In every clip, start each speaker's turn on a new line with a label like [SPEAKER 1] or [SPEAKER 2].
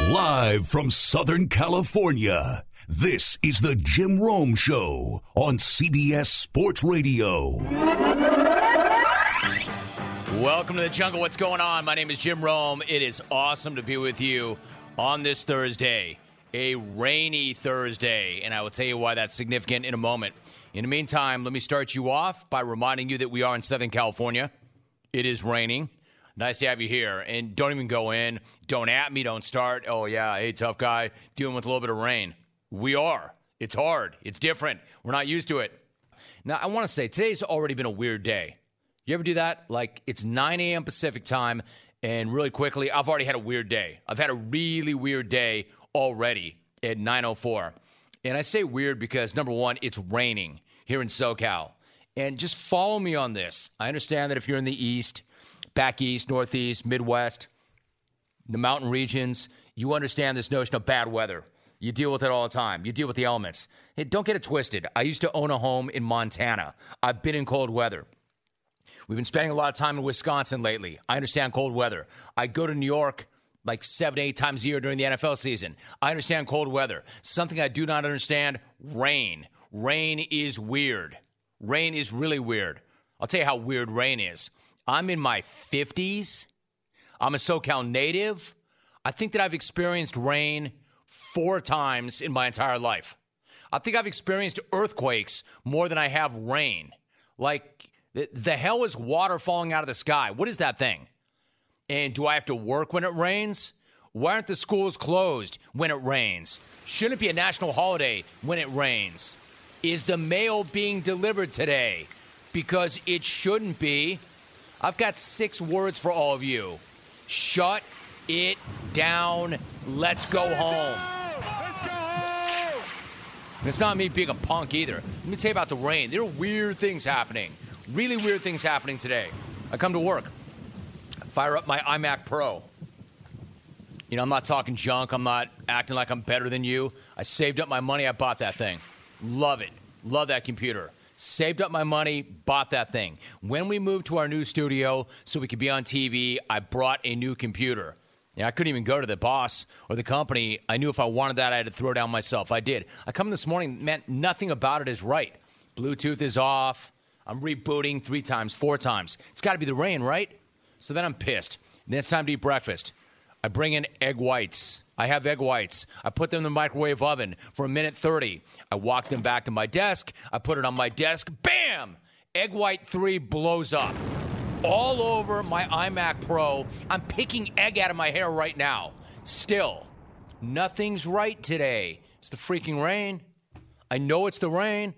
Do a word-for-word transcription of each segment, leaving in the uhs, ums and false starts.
[SPEAKER 1] Live from Southern California, this is the Jim Rome Show on C B S Sports Radio.
[SPEAKER 2] Welcome to the jungle. What's going on? My name is Jim Rome. It is awesome to be with you on this Thursday, a rainy Thursday, and I will tell you why that's significant in a moment. In the meantime, let me start you off by reminding you that we are in Southern California. It is raining. Nice to have you here. And don't even go in. Don't at me. Don't start. Oh, yeah, hey, tough guy, dealing with a little bit of rain. We are. It's hard. It's different. We're not used to it. Now, I want to say, today's already been a weird day. You ever do that? Like, it's nine a.m. Pacific time, and really quickly, I've already had a weird day. I've had a really weird day already at nine oh four. And I say weird because, number one, it's raining here in SoCal. And just follow me on this. I understand that if you're in the east, back east, northeast, Midwest, the mountain regions, you understand this notion of bad weather. You deal with it all the time. You deal with the elements. Hey, don't get it twisted. I used to own a home in Montana. I've been in cold weather. We've been spending a lot of time in Wisconsin lately. I understand cold weather. I go to New York like seven, eight times a year during the N F L season. I understand cold weather. Something I do not understand, rain. Rain is weird. Rain is really weird. I'll tell you how weird rain is. I'm in my fifties. I'm a SoCal native. I think that I've experienced rain four times in my entire life. I think I've experienced earthquakes more than I have rain. Like, the, the hell is water falling out of the sky? What is that thing? And do I have to work when it rains? Why aren't the schools closed when it rains? Shouldn't it be a national holiday when it rains? Is the mail being delivered today? Because it shouldn't be. I've got six words for all of you. Shut it down. Let's go home.
[SPEAKER 3] Let's go home.
[SPEAKER 2] It's not me being a punk either. Let me tell you about the rain. There are weird things happening. Really weird things happening today. I come to work. I fire up my iMac Pro. You know, I'm not talking junk. I'm not acting like I'm better than you. I saved up my money. I bought that thing. Love it. Love that computer. Saved up my money, bought that thing. When we moved to our new studio so we could be on T V, I brought a new computer. Yeah, I couldn't even go to the boss or the company. I knew if I wanted that, I had to throw down myself. I did. I come in this morning, man, nothing about it is right. Bluetooth is off. I'm rebooting three times, four times. It's got to be the rain, right? So then I'm pissed. Then it's time to eat breakfast. I bring in egg whites. I have egg whites. I put them in the microwave oven for a minute thirty. I walk them back to my desk. I put it on my desk. Bam! Egg white three blows up. All over my iMac Pro. I'm picking egg out of my hair right now. Still, nothing's right today. It's the freaking rain. I know it's the rain.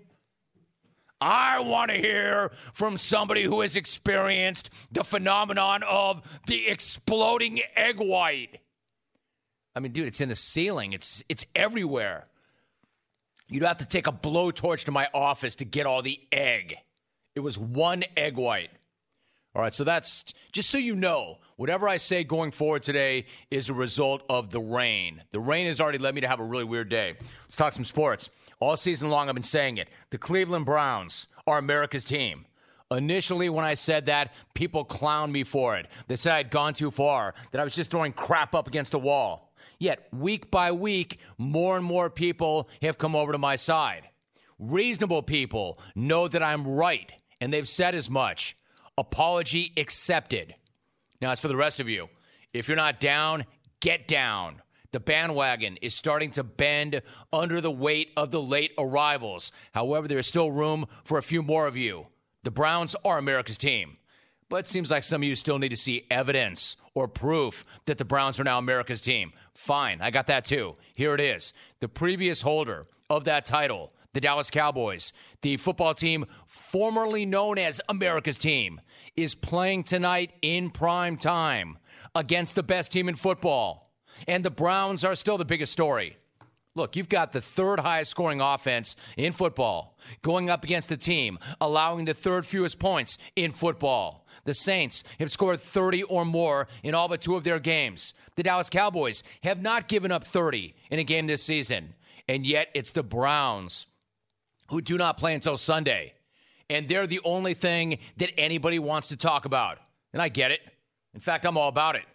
[SPEAKER 2] I want to hear from somebody who has experienced the phenomenon of the exploding egg white. I mean, dude, it's in the ceiling. It's it's everywhere. You'd have to take a blowtorch to my office to get all the egg. It was one egg white. All right, so that's, just so you know, whatever I say going forward today is a result of the rain. The rain has already led me to have a really weird day. Let's talk some sports. All season long, I've been saying it. The Cleveland Browns are America's team. Initially, when I said that, people clowned me for it. They said I'd gone too far, that I was just throwing crap up against the wall. Yet, week by week, more and more people have come over to my side. Reasonable people know that I'm right, and they've said as much. Apology accepted. Now, as for the rest of you, if you're not down, get down. The bandwagon is starting to bend under the weight of the late arrivals. However, there's still room for a few more of you. The Browns are America's team. But it seems like some of you still need to see evidence or proof that the Browns are now America's team. Fine, I got that too. Here it is. The previous holder of that title, the Dallas Cowboys, the football team formerly known as America's team, is playing tonight in prime time against the best team in football. And the Browns are still the biggest story. Look, you've got the third highest scoring offense in football going up against the team allowing the third fewest points in football. The Saints have scored thirty or more in all but two of their games. The Dallas Cowboys have not given up thirty in a game this season. And yet it's the Browns who do not play until Sunday. And they're the only thing that anybody wants to talk about. And I get it. In fact, I'm all about it.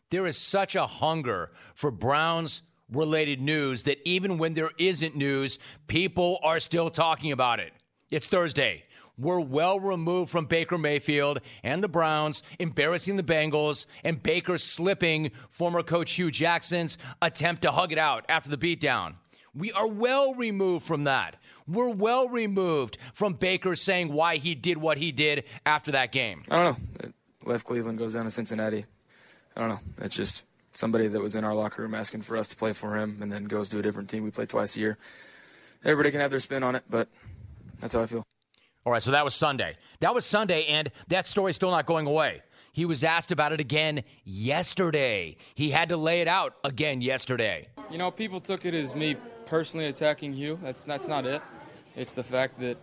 [SPEAKER 2] There is such a hunger for Browns-related news that even when there isn't news, people are still talking about it. It's Thursday. We're well removed from Baker Mayfield and the Browns embarrassing the Bengals and Baker slipping former coach Hugh Jackson's attempt to hug it out after the beatdown. We are well removed from that. We're well removed from Baker saying why he did what he did after that game.
[SPEAKER 4] I don't know. It left Cleveland, goes down to Cincinnati. I don't know. It's just somebody that was in our locker room asking for us to play for him and then goes to a different team. We play twice a year. Everybody can have their spin on it, but that's how I feel.
[SPEAKER 2] All right, so that was Sunday. That was Sunday, and that story's still not going away. He was asked about it again yesterday. He had to lay it out again yesterday.
[SPEAKER 5] You know, people took it as me personally attacking Hugh. That's that's not it. It's the fact that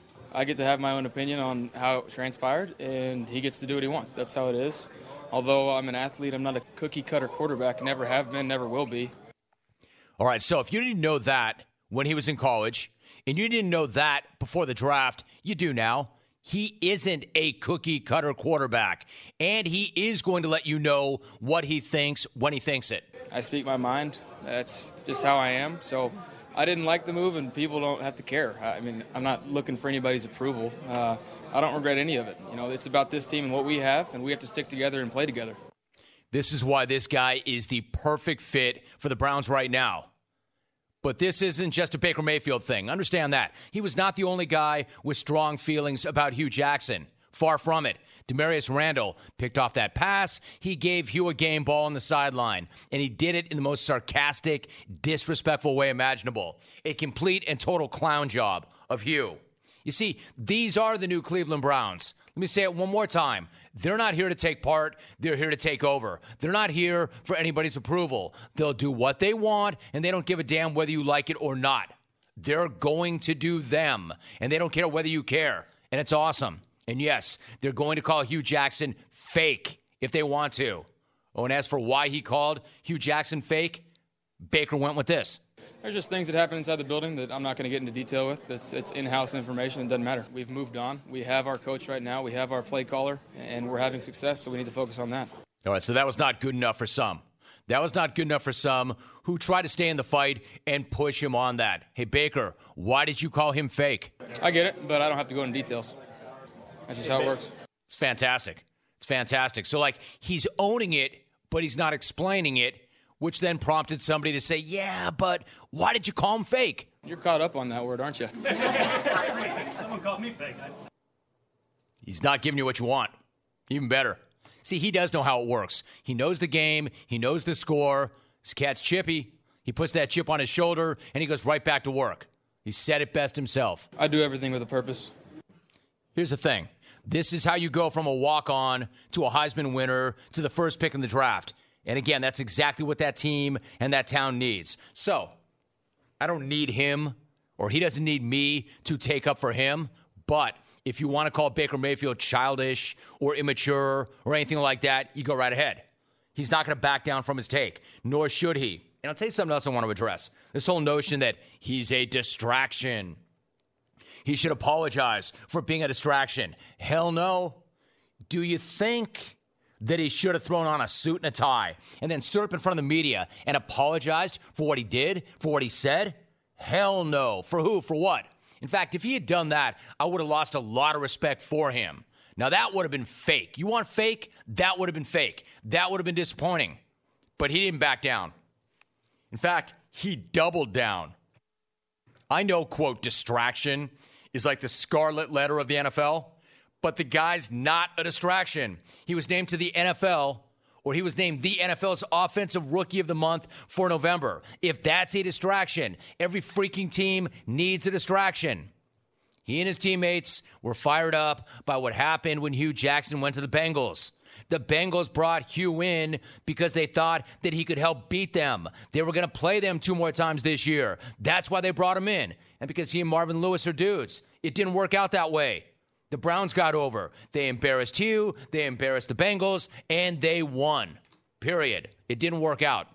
[SPEAKER 5] I get to have my own opinion on how it transpired, and he gets to do what he wants. That's how it is. Although I'm an athlete, I'm not a cookie-cutter quarterback. Never have been, never will be.
[SPEAKER 2] All right, so if you didn't know that when he was in college, and you didn't know that before the draft, you do now. He isn't a cookie-cutter quarterback, and he is going to let you know what he thinks when he thinks it.
[SPEAKER 5] I speak my mind. That's just how I am. So I didn't like the move, and people don't have to care. I mean, I'm not looking for anybody's approval. Uh, I don't regret any of it. You know, it's about this team and what we have, and we have to stick together and play together.
[SPEAKER 2] This is why this guy is the perfect fit for the Browns right now. But this isn't just a Baker Mayfield thing. Understand that. He was not the only guy with strong feelings about Hugh Jackson. Far from it. Demarius Randall picked off that pass. He gave Hugh a game ball on the sideline, and he did it in the most sarcastic, disrespectful way imaginable. A complete and total clown job of Hugh. You see, these are the new Cleveland Browns. Let me say it one more time. They're not here to take part. They're here to take over. They're not here for anybody's approval. They'll do what they want, and they don't give a damn whether you like it or not. They're going to do them, and they don't care whether you care. And it's awesome. And yes, they're going to call Hugh Jackson fake if they want to. Oh, and as for why he called Hugh Jackson fake, Baker went with this.
[SPEAKER 5] There's just things that happen inside the building that I'm not going to get into detail with. It's, it's in-house information. It doesn't matter. We've moved on. We have our coach right now. We have our play caller, and we're having success, so we need to focus on that.
[SPEAKER 2] All right, so that was not good enough for some. That was not good enough for some who try to stay in the fight and push him on that. Hey, Baker, why did you call him fake?
[SPEAKER 5] I get it, but I don't have to go into details. That's just how it works.
[SPEAKER 2] It's fantastic. It's fantastic. So, like, he's owning it, but he's not explaining it, which then prompted somebody to say, yeah, but why did you call him fake?
[SPEAKER 5] You're caught up on that word, aren't you?
[SPEAKER 6] Someone called me fake.
[SPEAKER 2] He's not giving you what you want. Even better. See, he does know how it works. He knows the game. He knows the score. His cat's chippy. He puts that chip on his shoulder, and he goes right back to work. He said it best himself.
[SPEAKER 5] I do everything with a purpose.
[SPEAKER 2] Here's the thing. This is how you go from a walk-on to a Heisman winner to the first pick in the draft. And again, that's exactly what that team and that town needs. So, I don't need him, or he doesn't need me to take up for him. But if you want to call Baker Mayfield childish or immature or anything like that, you go right ahead. He's not going to back down from his take, nor should he. And I'll tell you something else I want to address. This whole notion that he's a distraction. He should apologize for being a distraction. Hell no. Do you think that he should have thrown on a suit and a tie and then stood up in front of the media and apologized for what he did, for what he said? Hell no. For who? For what? In fact, if he had done that, I would have lost a lot of respect for him. Now, that would have been fake. You want fake? That would have been fake. That would have been disappointing. But he didn't back down. In fact, he doubled down. I know, quote, distraction is like the scarlet letter of the N F L. But the guy's not a distraction. He was named to the N F L, or he was named the N F L's Offensive Rookie of the Month for November. If that's a distraction, every freaking team needs a distraction. He and his teammates were fired up by what happened when Hugh Jackson went to the Bengals. The Bengals brought Hugh in because they thought that he could help beat them. They were going to play them two more times this year. That's why they brought him in. And because he and Marvin Lewis are dudes. It didn't work out that way. The Browns got over. They embarrassed Hugh, they embarrassed the Bengals, and they won. Period. It didn't work out.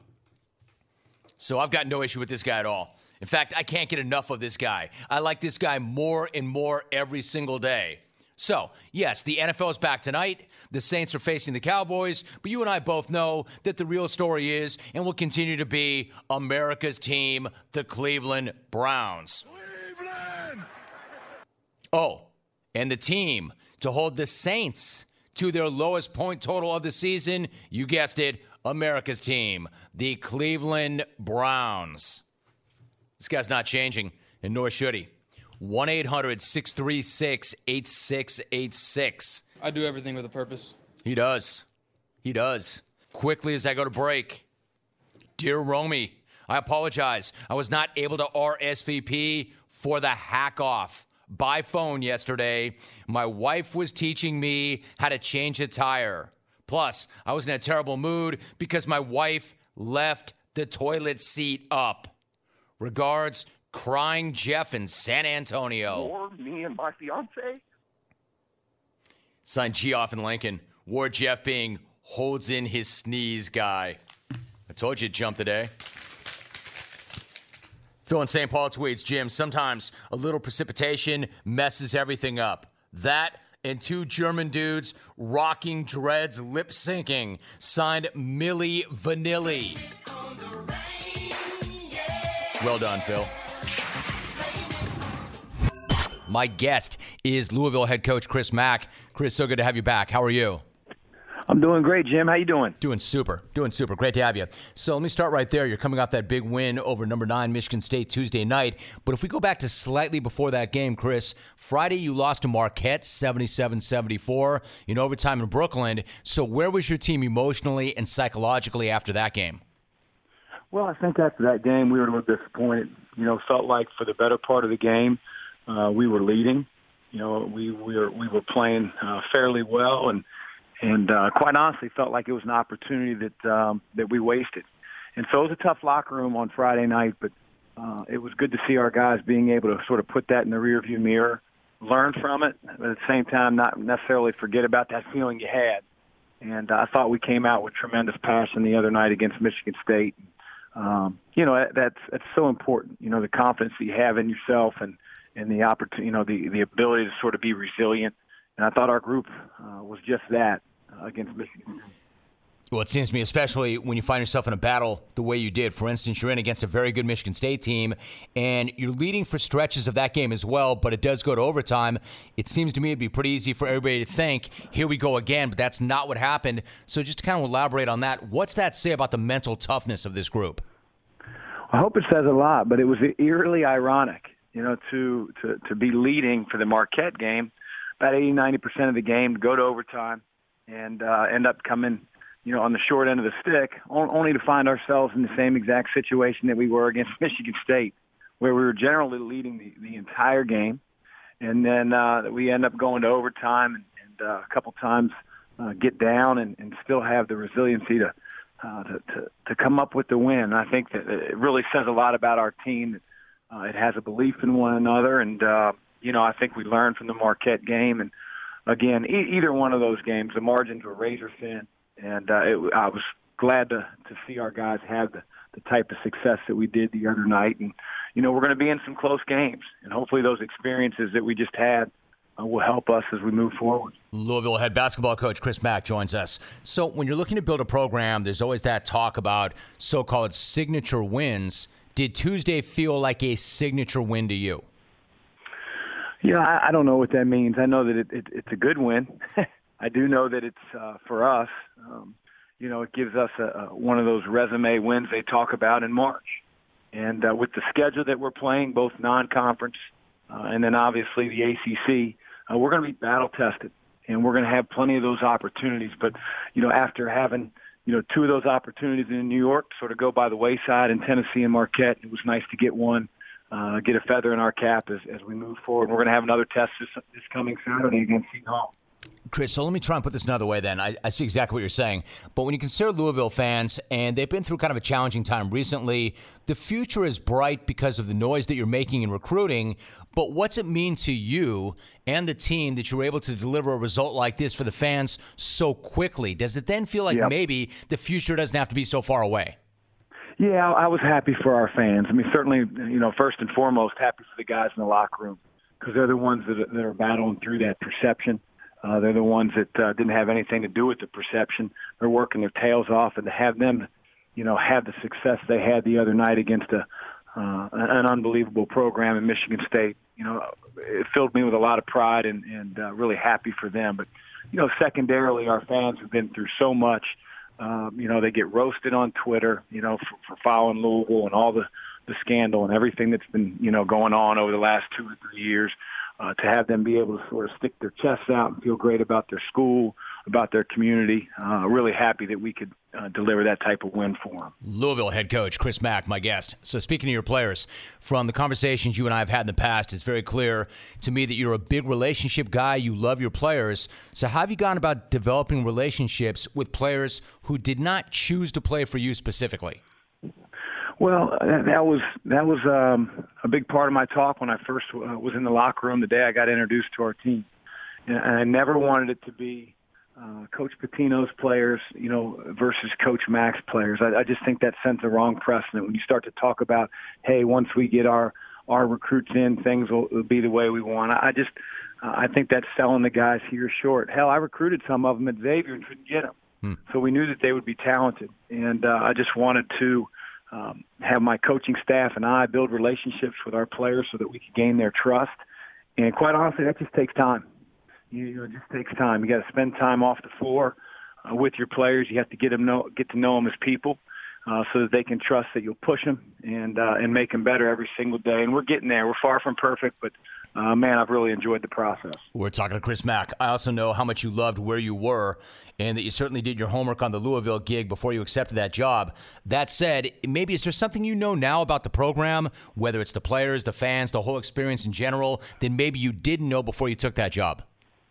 [SPEAKER 2] So I've got no issue with this guy at all. In fact, I can't get enough of this guy. I like this guy more and more every single day. So, yes, the N F L is back tonight. The Saints are facing the Cowboys. But you and I both know that the real story is and will continue to be America's team, the Cleveland Browns.
[SPEAKER 3] Cleveland!
[SPEAKER 2] Oh, and the team to hold the Saints to their lowest point total of the season, you guessed it, America's team, the Cleveland Browns. This guy's not changing, and nor should he. one eight hundred six three six eight six eight six.
[SPEAKER 5] I do everything with a purpose.
[SPEAKER 2] He does. He does. Quickly as I go to break, dear Romy, I apologize. I was not able to R S V P for the hack off by phone yesterday. My wife was teaching me how to change a tire. Plus, I was in a terrible mood because my wife left the toilet seat up. Regards, Crying Jeff in San Antonio.
[SPEAKER 7] Or me and my fiance.
[SPEAKER 2] Signed Geoff in Lincoln. Ward Jeff being holds in his sneeze guy. I told you it'd jump today. Phil in Saint Paul tweets, Jim, sometimes a little precipitation messes everything up. That and two German dudes rocking dreads lip syncing. Signed Milli Vanilli. Well done, Phil. My guest is Louisville head coach Chris Mack. Chris, so good to have you back. How are you?
[SPEAKER 8] I'm doing great, Jim. How you doing?
[SPEAKER 2] Doing super. Doing super. Great to have you. So let me start right there. You're coming off that big win over number nine Michigan State Tuesday night. But if we go back to slightly before that game, Chris, Friday you lost to Marquette seventy-seven seventy-four in overtime in Brooklyn. So where was your team emotionally and psychologically after that game?
[SPEAKER 8] Well, I think after that game we were a little disappointed. You know, felt like for the better part of the game uh, we were leading. You know, we, we were we were playing uh, fairly well and And uh, quite honestly, felt like it was an opportunity that um, that we wasted. And so it was a tough locker room on Friday night, but uh, it was good to see our guys being able to sort of put that in the rearview mirror, learn from it, but at the same time not necessarily forget about that feeling you had. And uh, I thought we came out with tremendous passion the other night against Michigan State. Um, you know, that's that's so important. You know, the confidence that you have in yourself and, and the opportunity, you know, the, the ability to sort of be resilient. And I thought our group uh, was just that. Against Michigan.
[SPEAKER 2] Well, it seems to me, especially when you find yourself in a battle the way you did. For instance, you're in against a very good Michigan State team, and you're leading for stretches of that game as well, but it does go to overtime. It seems to me it'd be pretty easy for everybody to think, here we go again, but that's not what happened. So just to kind of elaborate on that, what's that say about the mental toughness of this group?
[SPEAKER 8] I hope it says a lot, but it was eerily ironic, you know, to, to, to be leading for the Marquette game, about eighty, ninety percent of the game, to go to overtime, and uh, end up coming, you know, on the short end of the stick, only to find ourselves in the same exact situation that we were against Michigan State, where we were generally leading the, the entire game. And then uh, we end up going to overtime and, and uh, a couple times uh, get down and, and still have the resiliency to, uh, to, to to come up with the win. I think that it really says a lot about our team. Uh, it has a belief in one another. And, uh, you know, I think we learned from the Marquette game. And, Again, e- either one of those games, the margins were razor thin, and uh, it, I was glad to, to see our guys have the, the type of success that we did the other night. And, you know, we're going to be in some close games, and hopefully those experiences that we just had uh, will help us as we move forward.
[SPEAKER 2] Louisville head basketball coach Chris Mack joins us. So when you're looking to build a program, there's always that talk about so-called signature wins. Did Tuesday feel like a signature win to you?
[SPEAKER 8] Yeah, I, I don't know what that means. I know that it, it, it's a good win. I do know that it's uh, for us. Um, you know, it gives us a, a, one of those resume wins they talk about in March. And uh, with the schedule that we're playing, both non-conference uh, and then obviously the A C C, uh, we're going to be battle-tested, and we're going to have plenty of those opportunities. But, you know, after having, you know, two of those opportunities in New York sort of go by the wayside in Tennessee and Marquette, it was nice to get one. Uh, get a feather in our cap as, as we move forward. We're going to have another test this, this coming Saturday against Seton Hall.
[SPEAKER 2] Chris, so let me try and put this another way then. I, I see exactly what you're saying. But when you consider Louisville fans, and they've been through kind of a challenging time recently, the future is bright because of the noise that you're making in recruiting. But what's it mean to you and the team that you're able to deliver a result like this for the fans so quickly? Does it then feel like
[SPEAKER 8] yep.
[SPEAKER 2] maybe the future doesn't have to be so far away?
[SPEAKER 8] Yeah, I was happy for our fans. I mean, certainly, you know, first and foremost, happy for the guys in the locker room. because they're the ones that are, that are battling through that perception. Uh, they're the ones that uh, didn't have anything to do with the perception. They're working their tails off, and to have them, you know, have the success they had the other night against a uh, an unbelievable program in Michigan State, you know, it filled me with a lot of pride and, and uh, really happy for them. But, you know, secondarily, our fans have been through so much. Um, you know, they get roasted on Twitter, you know, for, for following Louisville and all the, the scandal and everything that's been, you know, going on over the last two or three years. Uh, to have them be able to sort of stick their chests out and feel great about their school, about their community. Uh, really happy that we could uh, deliver that type of win for them.
[SPEAKER 2] Louisville head coach Chris Mack, my guest. So speaking of your players, from the conversations you and I have had in the past, it's very clear to me that you're a big relationship guy. You love your players. So how have you gone about developing relationships with players who did not choose to play for you specifically?
[SPEAKER 8] Well, that was that was um, a big part of my talk when I first uh, was in the locker room the day I got introduced to our team. And I never wanted it to be uh, Coach Pitino's players, you know, versus Coach Mack's players. I, I just think that sends the wrong precedent when you start to talk about, hey, once we get our our recruits in, things will, will be the way we want. I just uh, I think that's selling the guys here short. Hell, I recruited some of them at Xavier and couldn't get them, hmm. so we knew that they would be talented, and uh, I just wanted to. Um, have my coaching staff and I build relationships with our players so that we can gain their trust. And quite honestly, that just takes time. You, you know, it just takes time. You got to spend time off the floor uh, with your players. You have to get them know, get to know them as people uh, so that they can trust that you'll push them and uh, and make them better every single day. And we're getting there. We're far from perfect, but uh, man, I've really enjoyed the process.
[SPEAKER 2] We're talking to Chris Mack. I also know how much you loved where you were and that you certainly did your homework on the Louisville gig before you accepted that job. That said, maybe is there something you know now about the program, whether it's the players, the fans, the whole experience in general, that maybe you didn't know before you took that job?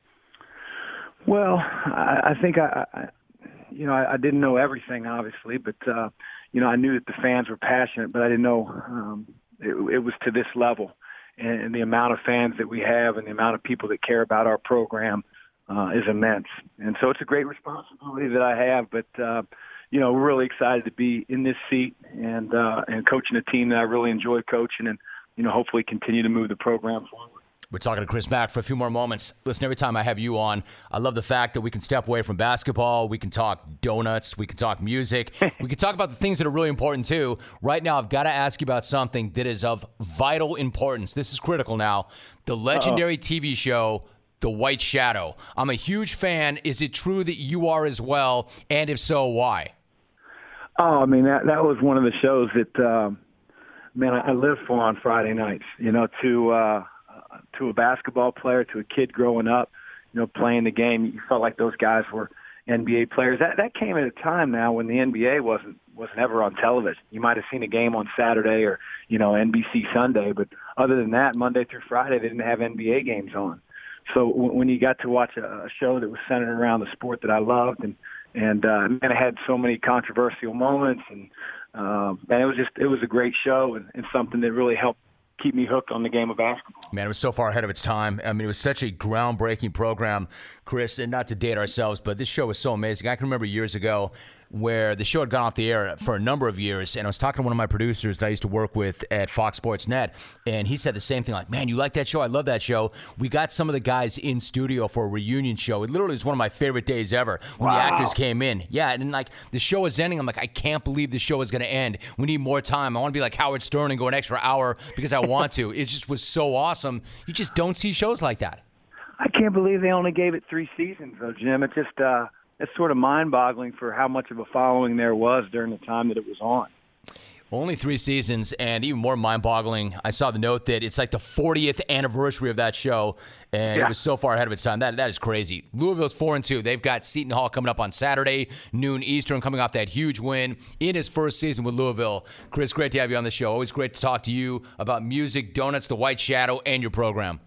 [SPEAKER 8] Well, I, I think I, I you know, I, I didn't know everything, obviously, but, uh, you know, I knew that the fans were passionate, but I didn't know um, it, it was to this level. And, and the amount of fans that we have and the amount of people that care about our program uh, is immense. And so it's a great responsibility that I have, but, uh, you know, we're really excited to be in this seat and uh, and coaching a team that I really enjoy coaching and, you know, hopefully continue to move the program forward.
[SPEAKER 2] We're talking to Chris Mack for a few more moments. Listen, every time I have you on, I love the fact that we can step away from basketball. We can talk donuts. We can talk music. We can talk about the things that are really important, too. Right now, I've got to ask you about something that is of vital importance. This is critical now. The legendary Uh-oh. T V show, The White Shadow. I'm a huge fan. Is it true that you are as well? And if so, why?
[SPEAKER 8] Oh, I mean, that, that was one of the shows that, um, man, I, I lived for on Friday nights, you know, to uh, – to a basketball player, to a kid growing up, you know, playing the game. You felt like those guys were N B A players. That that came at a time now when the N B A wasn't wasn't ever on television. You might have seen a game on Saturday or, you know, N B C Sunday, but other than that, Monday through Friday, they didn't have N B A games on. So w- when you got to watch a, a show that was centered around the sport that I loved, and and uh, and it had so many controversial moments, and um, and it was just it was a great show and, and something that really helped keep me hooked on the game of basketball.
[SPEAKER 2] Man, it was so far ahead of its time. I mean, it was such a groundbreaking program, Chris, and not to date ourselves, but this show was so amazing. I can remember years ago where the show had gone off the air for a number of years, and I was talking to one of my producers that I used to work with at Fox Sports Net, and he said the same thing, like, man, you like that show? I love that show. We got some of the guys in studio for a reunion show. It literally was one of my favorite days ever when wow. the actors came in. Yeah, and like the show is ending. I'm like, I can't believe the show is going to end. We need more time. I want to be like Howard Stern and go an extra hour because I want to. It just was so awesome. You just don't see shows like that.
[SPEAKER 8] I can't believe they only gave it three seasons, though, Jim. It just uh, it's sort of mind-boggling for how much of a following there was during the time that it was on.
[SPEAKER 2] Only three seasons, and even more mind-boggling, I saw the note that it's like the fortieth anniversary of that show, and yeah. it was so far ahead of its time. That That is crazy. Louisville's four and two. They've got Seton Hall coming up on Saturday, noon Eastern, coming off that huge win in his first season with Louisville. Chris, great to have you on the show. Always great to talk to you about music, donuts, The White Shadow, and your program.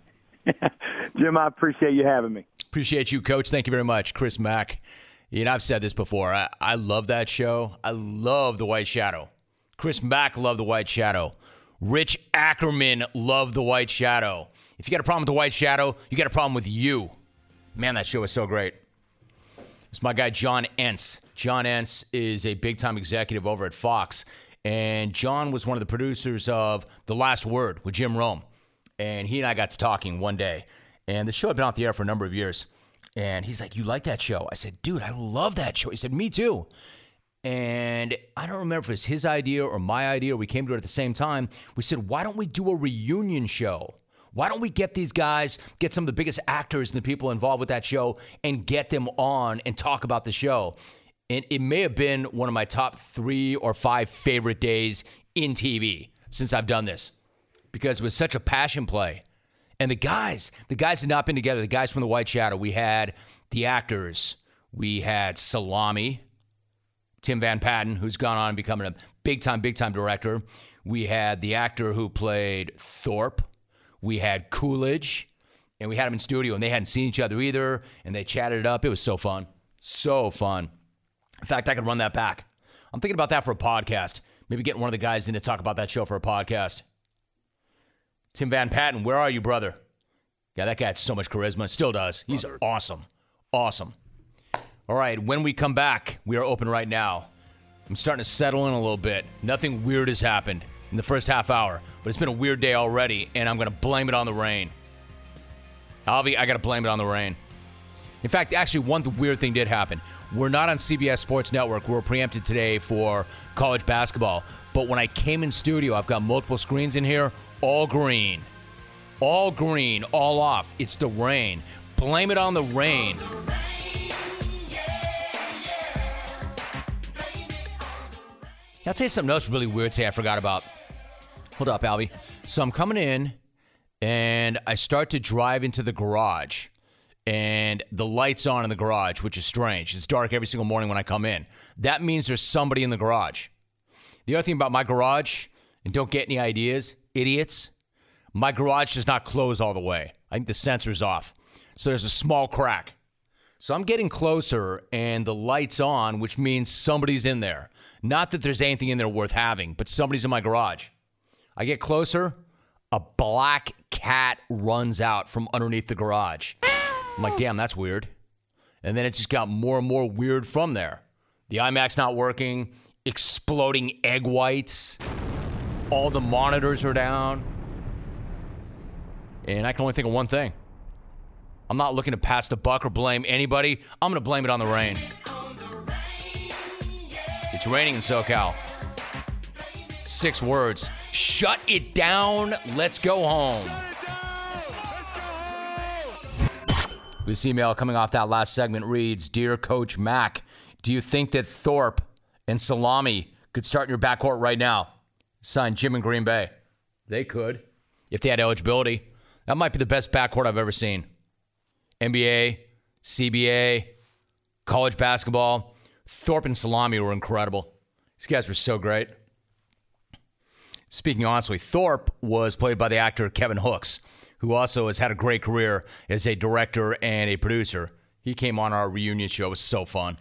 [SPEAKER 8] Jim, I appreciate you having me.
[SPEAKER 2] Appreciate you, Coach. Thank you very much. Chris Mack. You know, I've said this before. I, I love that show. I love The White Shadow. Chris Mack loved The White Shadow. Rich Ackerman loved The White Shadow. If you got a problem with The White Shadow, you got a problem with you. Man, that show is so great. It's my guy, John Entz. John Entz is a big-time executive over at Fox. And John was one of the producers of The Last Word with Jim Rome. And he and I got to talking one day. And the show had been off the air for a number of years. And he's like, you like that show? I said, dude, I love that show. He said, me too. And I don't remember if it was his idea or my idea, or we came to it at the same time. We said, why don't we do a reunion show? Why don't we get these guys, get some of the biggest actors and the people involved with that show, and get them on and talk about the show? And it may have been one of my top three or five favorite days in T V since I've done this, because it was such a passion play. And the guys, the guys had not been together. The guys from the White Shadow. We had the actors. We had Salami, Tim Van Patten, who's gone on and becoming a big-time, big-time director. We had the actor who played Thorpe. We had Coolidge. And we had them in studio, and they hadn't seen each other either. And they chatted it up. It was so fun. So fun. In fact, I could run that back. I'm thinking about that for a podcast. Maybe getting one of the guys in to talk about that show for a podcast. Tim Van Patten, where are you, brother? Yeah, that guy had so much charisma. Still does. He's brother. awesome. Awesome. All right, when we come back, we are open right now. I'm starting to settle in a little bit. Nothing weird has happened in the first half hour, but it's been a weird day already, and I'm going to blame it on the rain. Alvy, I got to blame it on the rain. In fact, actually, one weird thing did happen. We're not on C B S Sports Network. We're preempted today for college basketball. But when I came in studio, I've got multiple screens in here, all green. All green, all off. It's the rain. Blame it on the rain. I'll tell you something else really weird today I forgot about. Hold up, Albie. So I'm coming in, and I start to drive into the garage. And the light's on in the garage, which is strange. It's dark every single morning when I come in. That means there's somebody in the garage. The other thing about my garage, and don't get any ideas, idiots, my garage does not close all the way. I think the sensor's off. So there's a small crack. So I'm getting closer, and the light's on, which means somebody's in there. Not that there's anything in there worth having, but somebody's in my garage. I get closer, a black cat runs out from underneath the garage. I'm like, damn, that's weird. And then it just got more and more weird from there. The iMac's not working, exploding egg whites. All the monitors are down. And I can only think of one thing. I'm not looking to pass the buck or blame anybody. I'm going to blame it on the rain. It's raining in SoCal. Six words. Shut it down. Let's go home. This email coming off that last segment reads, Dear Coach Mac, do you think that Thorpe and Salami could start in your backcourt right now? Signed, Jim in Green Bay. They could, if they had eligibility. That might be the best backcourt I've ever seen. N B A, C B A, college basketball. Thorpe and Salami were incredible. These guys were so great. Speaking honestly, Thorpe was played by the actor Kevin Hooks, who also has had a great career as a director and a producer. He came on our reunion show. It was so fun.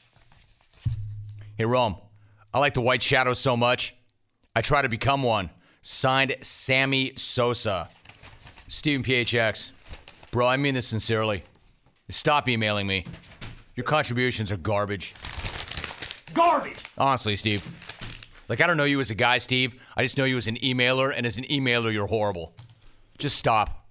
[SPEAKER 2] Hey, Rome, I like the White Shadow so much, I try to become one. Signed, Sammy Sosa. Stephen P H X. Bro, I mean this sincerely. Stop emailing me. Your contributions are garbage.
[SPEAKER 6] Garbage!
[SPEAKER 2] Honestly, Steve. Like, I don't know you as a guy, Steve. I just know you as an emailer, and as an emailer, you're horrible. Just stop.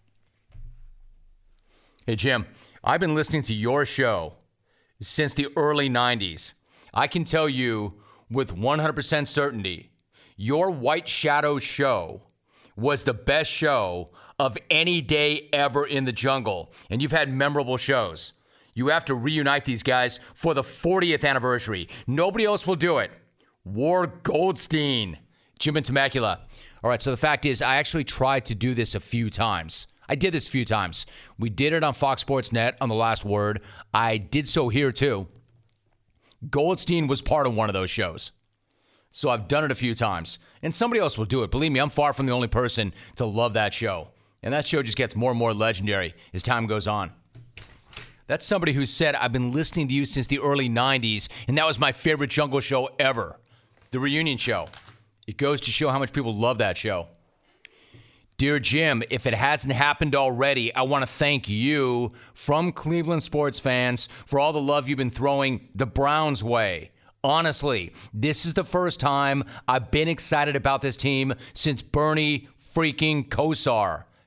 [SPEAKER 2] Hey, Jim, I've been listening to your show since the early nineties. I can tell you with one hundred percent certainty, your White Shadow show was the best show of any day ever in the jungle. And you've had memorable shows. You have to reunite these guys for the fortieth anniversary. Nobody else will do it. War Goldstein. Jim and Temecula. All right, so the fact is, I actually tried to do this a few times. I did this a few times. We did it on Fox Sports Net on The Last Word. I did so here, too. Goldstein was part of one of those shows. So I've done it a few times. And somebody else will do it. Believe me, I'm far from the only person to love that show. And that show just gets more and more legendary as time goes on. That's somebody who said, I've been listening to you since the early nineties, and that was my favorite jungle show ever. The reunion show. It goes to show how much people love that show. Dear Jim, if it hasn't happened already, I want to thank you from Cleveland sports fans for all the love you've been throwing the Browns' way. Honestly, this is the first time I've been excited about this team since Bernie freaking Kosar.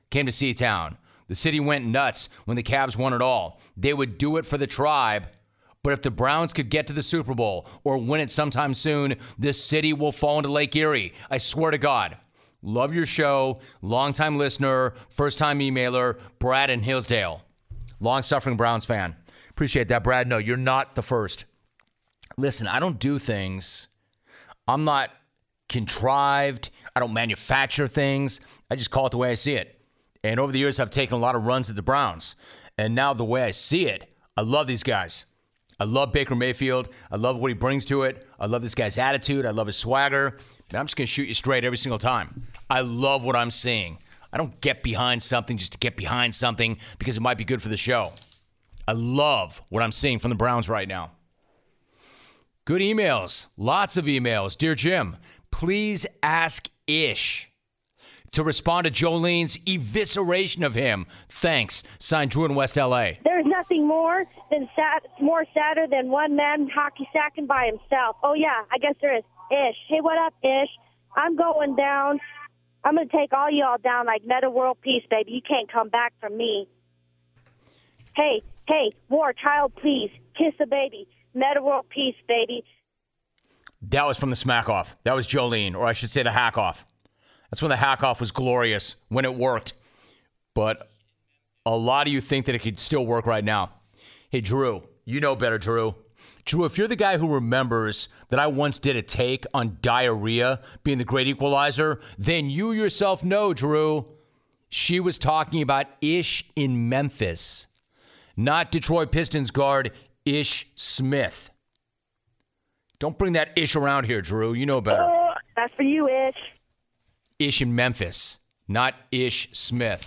[SPEAKER 2] came to C-Town. The city went nuts when the Cavs won it all. They would do it for the tribe. But if the Browns could get to the Super Bowl or win it sometime soon, this city will fall into Lake Erie. I swear to God. Love your show. Longtime listener, first-time emailer, Brad in Hillsdale. Long-suffering Browns fan. Appreciate that, Brad. No, you're not the first. Listen, I don't do things. I'm not contrived. I don't manufacture things. I just call it the way I see it. And over the years, I've taken a lot of runs at the Browns. And now the way I see it, I love these guys. I love Baker Mayfield. I love what he brings to it. I love this guy's attitude. I love his swagger. And I'm just going to shoot you straight every single time. I love what I'm seeing. I don't get behind something just to get behind something because it might be good for the show. I love what I'm seeing from the Browns right now. Good emails. Lots of emails. Dear Jim, please ask Ish to respond to Jolene's evisceration of him. Thanks. Signed, Drew in West L A.
[SPEAKER 9] There's nothing more than sad, more sadder than one man hockey sacking by himself. Oh, yeah, I guess there is. Ish. Hey, what up, Ish? I'm going down. I'm going to take all y'all down like Meta World Peace, baby. You can't come back from me. Hey, hey, War, child, please. Kiss the baby. Meta World Peace, baby.
[SPEAKER 2] That was from the Smack Off. That was Jolene, or I should say the Hack Off. That's when the Hack Off was glorious, when it worked. But a lot of you think that it could still work right now. Hey, Drew, you know better, Drew. Drew, if you're the guy who remembers that I once did a take on diarrhea being the great equalizer, then you yourself know, Drew, she was talking about Ish in Memphis, not Detroit Pistons guard Ish Smith. Don't bring that Ish around here, Drew. You know better.
[SPEAKER 9] Uh, that's for you, Ish.
[SPEAKER 2] Ish in Memphis, not Ish Smith.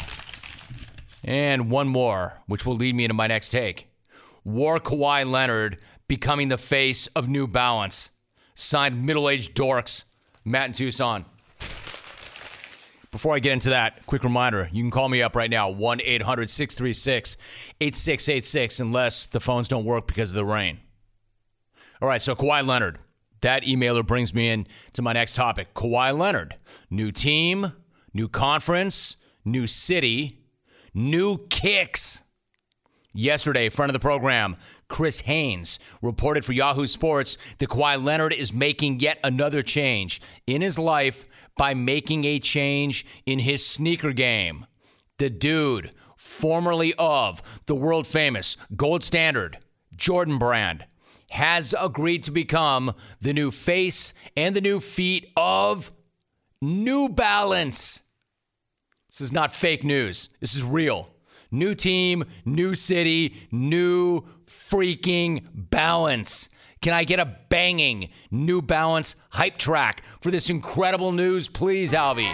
[SPEAKER 2] And one more, which will lead me into my next take. War Kawhi Leonard becoming the face of New Balance. Signed middle-aged dorks, Matt in Tucson. Before I get into that, quick reminder, you can call me up right now, one eight hundred six three six eight six eight six, unless the phones don't work because of the rain. All right, so Kawhi Leonard. That emailer brings me in to my next topic. Kawhi Leonard. New team, new conference, new city, new kicks. Yesterday, friend of the program, Chris Haynes, reported for Yahoo Sports that Kawhi Leonard is making yet another change in his life by making a change in his sneaker game. The dude, formerly of the world-famous Gold Standard Jordan brand, has agreed to become the new face and the new feet of New Balance. This is not fake news. This is real. New team, new city, new freaking Balance. Can I get a banging New Balance hype track for this incredible news, please, Alvy?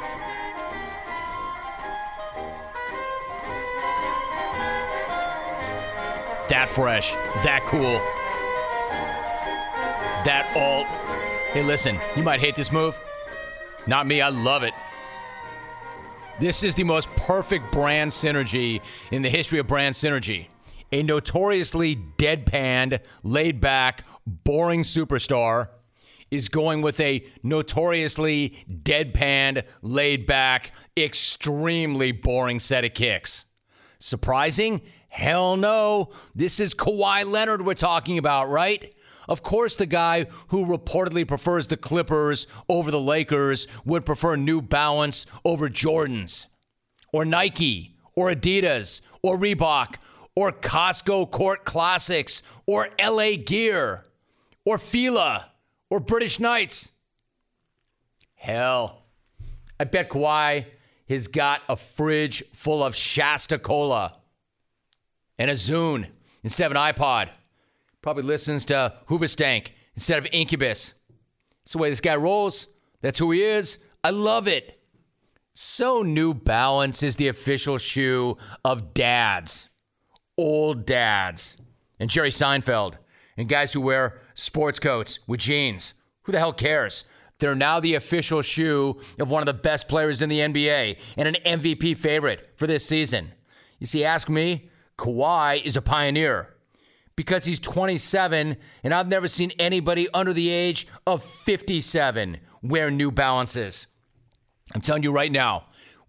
[SPEAKER 2] That fresh, that cool. That alt. Hey, listen, you might hate this move. Not me, I love it. This is the most perfect brand synergy in the history of brand synergy. A notoriously deadpanned, laid-back, boring superstar is going with a notoriously deadpanned, laid-back, extremely boring set of kicks. Surprising? Hell no. This is Kawhi Leonard we're talking about, right? Of course, the guy who reportedly prefers the Clippers over the Lakers would prefer New Balance over Jordans, or Nike, or Adidas, or Reebok, or Costco Court Classics, or L A Gear, or Fila, or British Knights. Hell, I bet Kawhi has got a fridge full of Shasta Cola and a Zune instead of an iPod. Probably listens to Hoobastank instead of Incubus. That's the way this guy rolls. That's who he is. I love it. So New Balance is the official shoe of dads. Old dads. And Jerry Seinfeld. And guys who wear sports coats with jeans. Who the hell cares? They're now the official shoe of one of the best players in the N B A and an M V P favorite for this season. You see, ask me, Kawhi is a pioneer. Because he's twenty-seven, and I've never seen anybody under the age of fifty-seven wear New Balances. I'm telling you right now,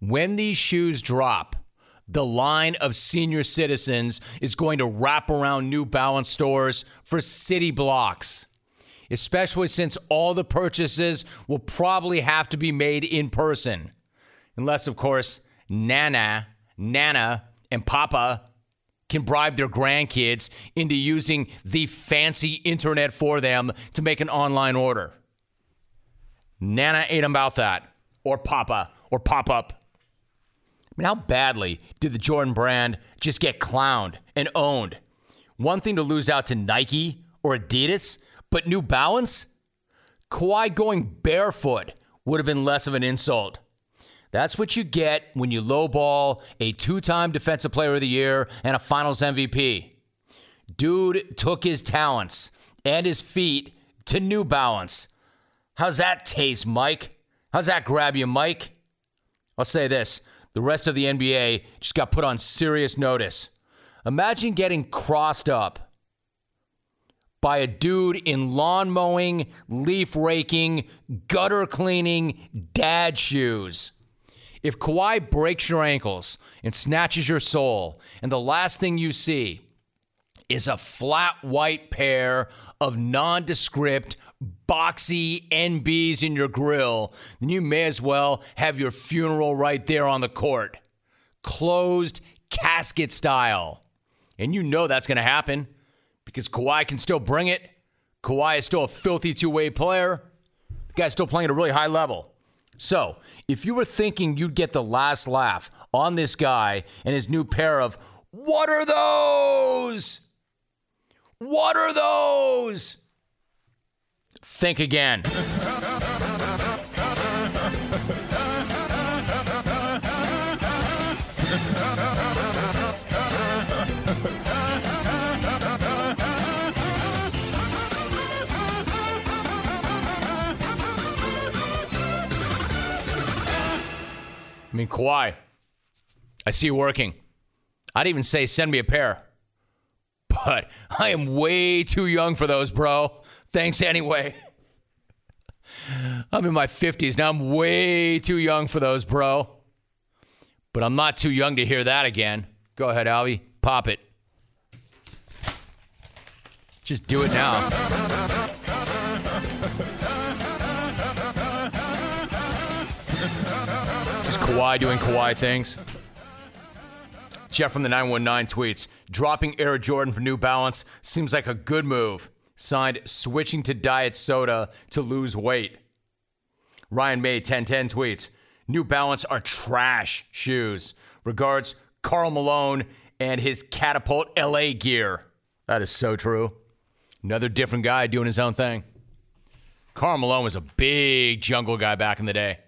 [SPEAKER 2] when these shoes drop, the line of senior citizens is going to wrap around New Balance stores for city blocks, especially since all the purchases will probably have to be made in person. Unless, of course, Nana, Nana, and Papa can bribe their grandkids into using the fancy internet for them to make an online order. Nana ain't about that. Or Papa. Or Pop-Up. I mean, how badly did the Jordan brand just get clowned and owned? One thing to lose out to Nike or Adidas, but New Balance? Kawhi going barefoot would have been less of an insult. That's what you get when you lowball a two-time Defensive Player of the Year and a Finals M V P. Dude took his talents and his feet to New Balance. How's that taste, Mike? How's that grab you, Mike? I'll say this. The rest of the N B A just got put on serious notice. Imagine getting crossed up by a dude in lawn mowing, leaf raking, gutter cleaning, dad shoes. If Kawhi breaks your ankles and snatches your soul, and the last thing you see is a flat white pair of nondescript, boxy N Bs in your grill, then you may as well have your funeral right there on the court. Closed casket style. And you know that's going to happen because Kawhi can still bring it. Kawhi is still a filthy two-way player. The guy's still playing at a really high level. So, if you were thinking you'd get the last laugh on this guy and his new pair of, what are those? What are those? Think again. I mean, Kawhi, I see you working. I'd even say send me a pair. But I am way too young for those, bro. Thanks anyway. I'm in my fifties. Now I'm way too young for those, bro. But I'm not too young to hear that again. Go ahead, Albie. Pop it. Just do it now. Just Kawhi doing Kawhi things. Jeff from the nine one nine tweets, dropping Air Jordan for New Balance seems like a good move. Signed, switching to diet soda to lose weight. Ryan May ten ten tweets, New Balance are trash shoes. Regards, Karl Malone and his Catapult L A gear. That is so true. Another different guy doing his own thing. Karl Malone was a big jungle guy back in the day.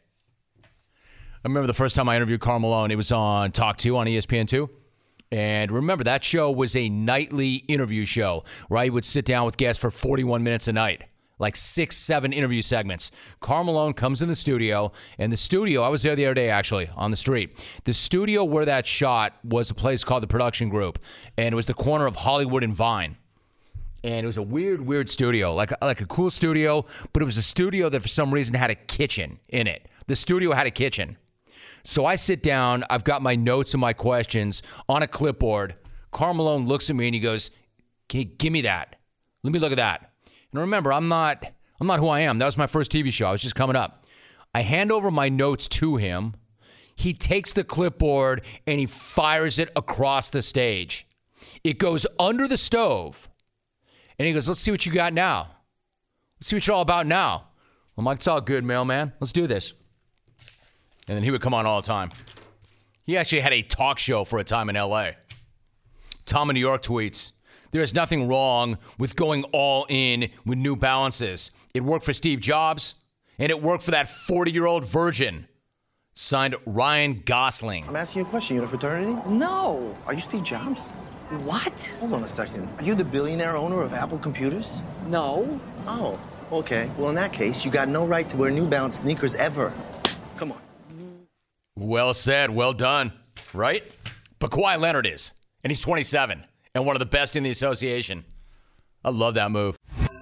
[SPEAKER 2] I remember the first time I interviewed Karl Malone, it was on Talk two on E S P N two. And remember, that show was a nightly interview show where I would sit down with guests for forty-one minutes a night, like six, seven interview segments. Karl Malone comes in the studio, and the studio, I was there the other day, actually, on the street. The studio where that shot was a place called the Production Group, and it was the corner of Hollywood and Vine. And it was a weird, weird studio, like, like a cool studio, but it was a studio that for some reason had a kitchen in it. The studio had a kitchen. So I sit down, I've got my notes and my questions on a clipboard. Karl Malone looks at me and he goes, "Hey, give me that. Let me look at that." And remember, I'm not I'm not who I am. That was my first T V show. I was just coming up. I hand over my notes to him. He takes the clipboard and he fires it across the stage. It goes under the stove. And he goes, "Let's see what you got now. Let's see what you're all about now." I'm like, "It's all good, mailman. Let's do this." And then he would come on all the time. He actually had a talk show for a time in L A. Tom in New York tweets, "There is nothing wrong with going all in with New Balances. It worked for Steve Jobs, and it worked for that forty-year-old virgin." Signed, Ryan Gosling.
[SPEAKER 10] I'm asking you a question. You in a fraternity? No. Are you Steve Jobs? What? Hold on a second. Are you the billionaire owner of Apple Computers? No. Oh, okay. Well, in that case, you got no right to wear New Balance sneakers ever. Come on.
[SPEAKER 2] Well said. Well done. Right? But Kawhi Leonard is. And he's twenty-seven. And one of the best in the association. I love that move.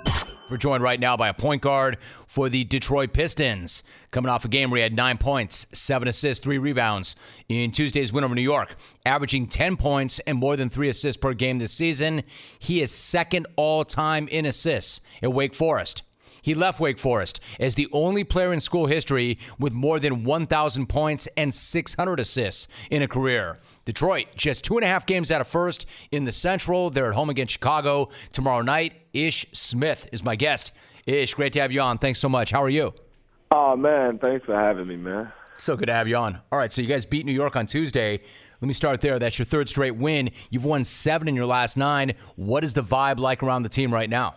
[SPEAKER 2] We're joined right now by a point guard for the Detroit Pistons, coming off a game where he had nine points, seven assists, three rebounds in Tuesday's win over New York, averaging ten points and more than three assists per game this season. He is second all-time in assists at Wake Forest. He left Wake Forest as the only player in school history with more than one thousand points and six hundred assists in a career. Detroit, just two and a half games out of first in the Central. They're at home against Chicago tomorrow night. Ish Smith is my guest. Ish, great to have you on. Thanks so much. How are you?
[SPEAKER 11] Oh, man, thanks for having me, man.
[SPEAKER 2] So good to have you on. All right, so you guys beat New York on Tuesday. Let me start there. That's your third straight win. You've won seven in your last nine. What is the vibe like around the team right now?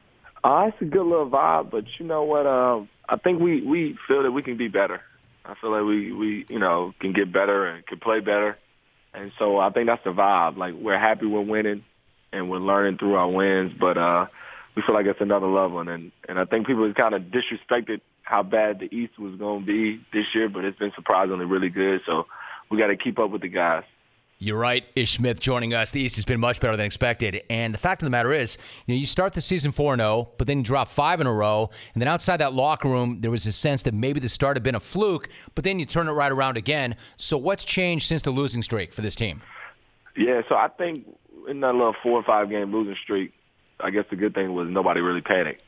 [SPEAKER 11] Uh, it's a good little vibe, but you know what? Um, I think we, we feel that we can be better. I feel like we, we, you know, can get better and can play better. And so I think that's the vibe. Like, we're happy we're winning and we're learning through our wins, but uh, we feel like it's another level. And, and I think people have kind of disrespected how bad the East was going to be this year, but it's been surprisingly really good. So we got to keep up with the guys.
[SPEAKER 2] You're right. Ish Smith joining us. The East has been much better than expected. And the fact of the matter is, you know, you start the season four and oh, but then you drop five in a row. And then outside that locker room, there was a sense that maybe the start had been a fluke, but then you turn it right around again. So what's changed since the losing streak for this team?
[SPEAKER 11] Yeah, so I think in that little four or five game losing streak, I guess the good thing was nobody really panicked.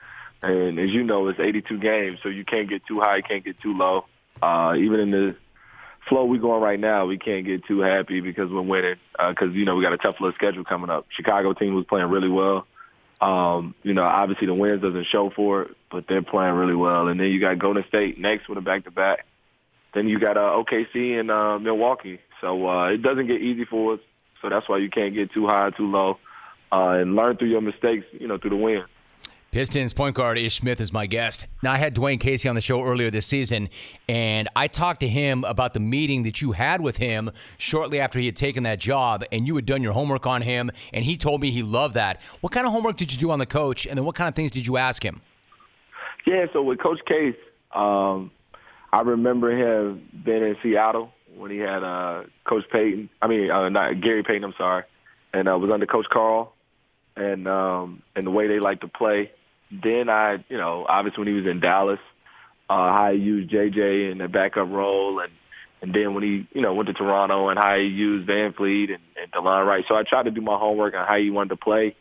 [SPEAKER 11] And as you know, it's eighty-two games, so you can't get too high, you can't get too low. Uh, even in the flow we going right now, we can't get too happy because we're winning. Because uh, you know we got a tough little schedule coming up. Chicago team was playing really well. Um, you know, obviously the wins doesn't show for it, but they're playing really well. And then you got Golden State next with a back-to-back. Then you got uh, O K C and uh, Milwaukee. So uh, it doesn't get easy for us. So that's why you can't get too high, too low, uh, and learn through your mistakes. You know, through the win.
[SPEAKER 2] Pistons point guard Ish Smith is my guest. Now, I had Dwayne Casey on the show earlier this season, and I talked to him about the meeting that you had with him shortly after he had taken that job, and you had done your homework on him, and he told me he loved that. What kind of homework did you do on the coach, and then what kind of things did you ask him?
[SPEAKER 11] Yeah, so with Coach Case, um, I remember him being in Seattle when he had uh, Coach Payton. I mean, uh, not Gary Payton, I'm sorry, and uh, was under Coach Carl, and um, and the way they like to play. Then I, you know, obviously when he was in Dallas, uh, how he used J J in the backup role, and and then when he, you know, went to Toronto and how he used Van Fleet and, and DeLon Wright. So I tried to do my homework on how he wanted to play.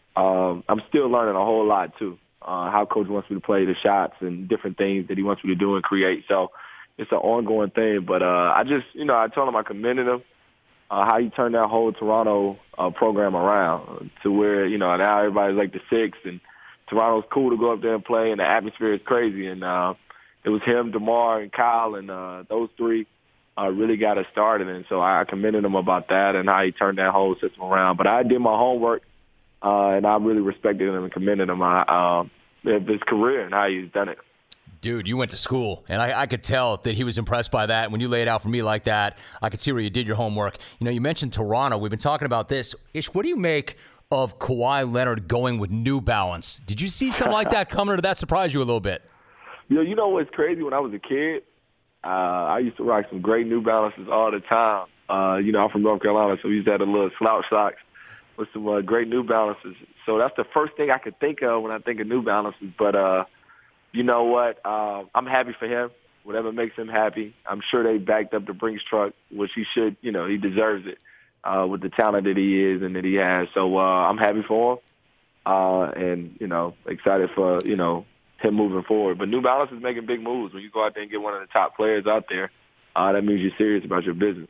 [SPEAKER 11] Um, I'm still learning a whole lot too, uh, how Coach wants me to play the shots and different things that he wants me to do and create. So it's an ongoing thing. But uh, I just, you know, I told him I commended him. Uh, how he turned that whole Toronto uh, program around to where, you know, now everybody's like the six, and Toronto's cool to go up there and play, and the atmosphere is crazy. And uh, it was him, DeMar, and Kyle, and uh, those three uh, really got us started. And so I commended him about that and how he turned that whole system around. But I did my homework, uh, and I really respected him and commended him on uh, his career and how he's done it.
[SPEAKER 2] Dude, you went to school, and I, I could tell that he was impressed by that. When you laid out for me like that, I could see where you did your homework. You know, you mentioned Toronto. We've been talking about this. Ish, what do you make of Kawhi Leonard going with New Balance? Did you see something like that coming, or did that surprise you a little bit?
[SPEAKER 11] You know, you know what's crazy? When I was a kid, uh, I used to rock some great New Balances all the time. Uh, you know, I'm from North Carolina, so we used to have the little slouch socks with some uh, great New Balances. So that's the first thing I could think of when I think of New Balances. But, uh, you know what? Uh, I'm happy for him. Whatever makes him happy. I'm sure they backed up the Brinks truck, which he should, you know, he deserves it uh, with the talent that he is and that he has. So uh, I'm happy for him uh, and, you know, excited for, you know, him moving forward. But New Balance is making big moves. When you go out there and get one of the top players out there, uh, that means you're serious about your business.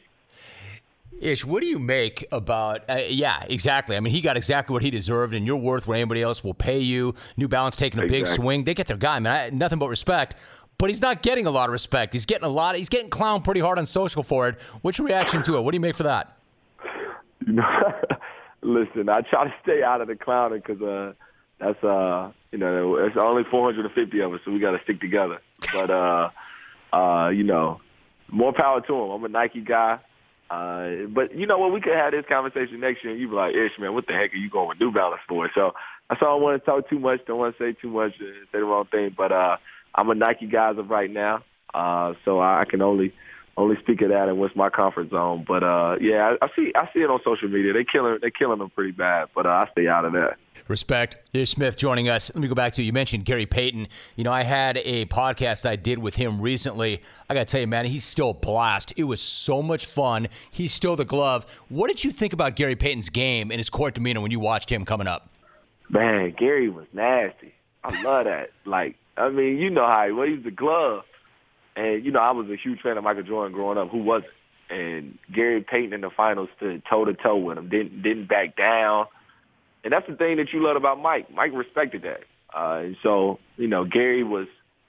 [SPEAKER 2] Ish, what do you make about, uh, yeah, exactly. I mean, he got exactly what he deserved, and you're worth what anybody else will pay you. New Balance taking a
[SPEAKER 11] Exactly.
[SPEAKER 2] big swing. They get their guy, man. I, nothing but respect. But he's not getting a lot of respect. He's getting a lot. Of, he's getting clowned pretty hard on social for it. What's your reaction to it? What do you make for that?
[SPEAKER 11] You know, listen, I try to stay out of the clowning because uh, that's, uh, you know, it's only four hundred fifty of us, so we got to stick together. But, uh, uh, you know, more power to him. I'm a Nike guy. Uh, but you know what? We could have this conversation next year, and you'd be like, "Ish, man, what the heck are you going with New Balance for?" So that's all I want to talk too much. Don't want to say too much and say the wrong thing. But uh, I'm a Nike guy as of right now, uh, so I can only only speak of that and what's my comfort zone. But uh, yeah, I, I see I see it on social media. They killing they killing them pretty bad, but uh, I stay out of that.
[SPEAKER 2] Respect. Ish Smith joining us. Let me go back to, you mentioned Gary Payton. You know, I had a podcast I did with him recently. I got to tell you, man, he's still a blast. It was so much fun. He's still the glove. What did you think about Gary Payton's game and his court demeanor when you watched him coming up?
[SPEAKER 11] Man, Gary was nasty. I love that. Like, I mean, you know how he was. He was the glove. And, you know, I was a huge fan of Michael Jordan growing up. Who wasn't? And Gary Payton in the finals stood toe-to-toe with him, didn't didn't back down. And that's the thing that you love about Mike. Mike respected that. Uh, and so, you know, Gary was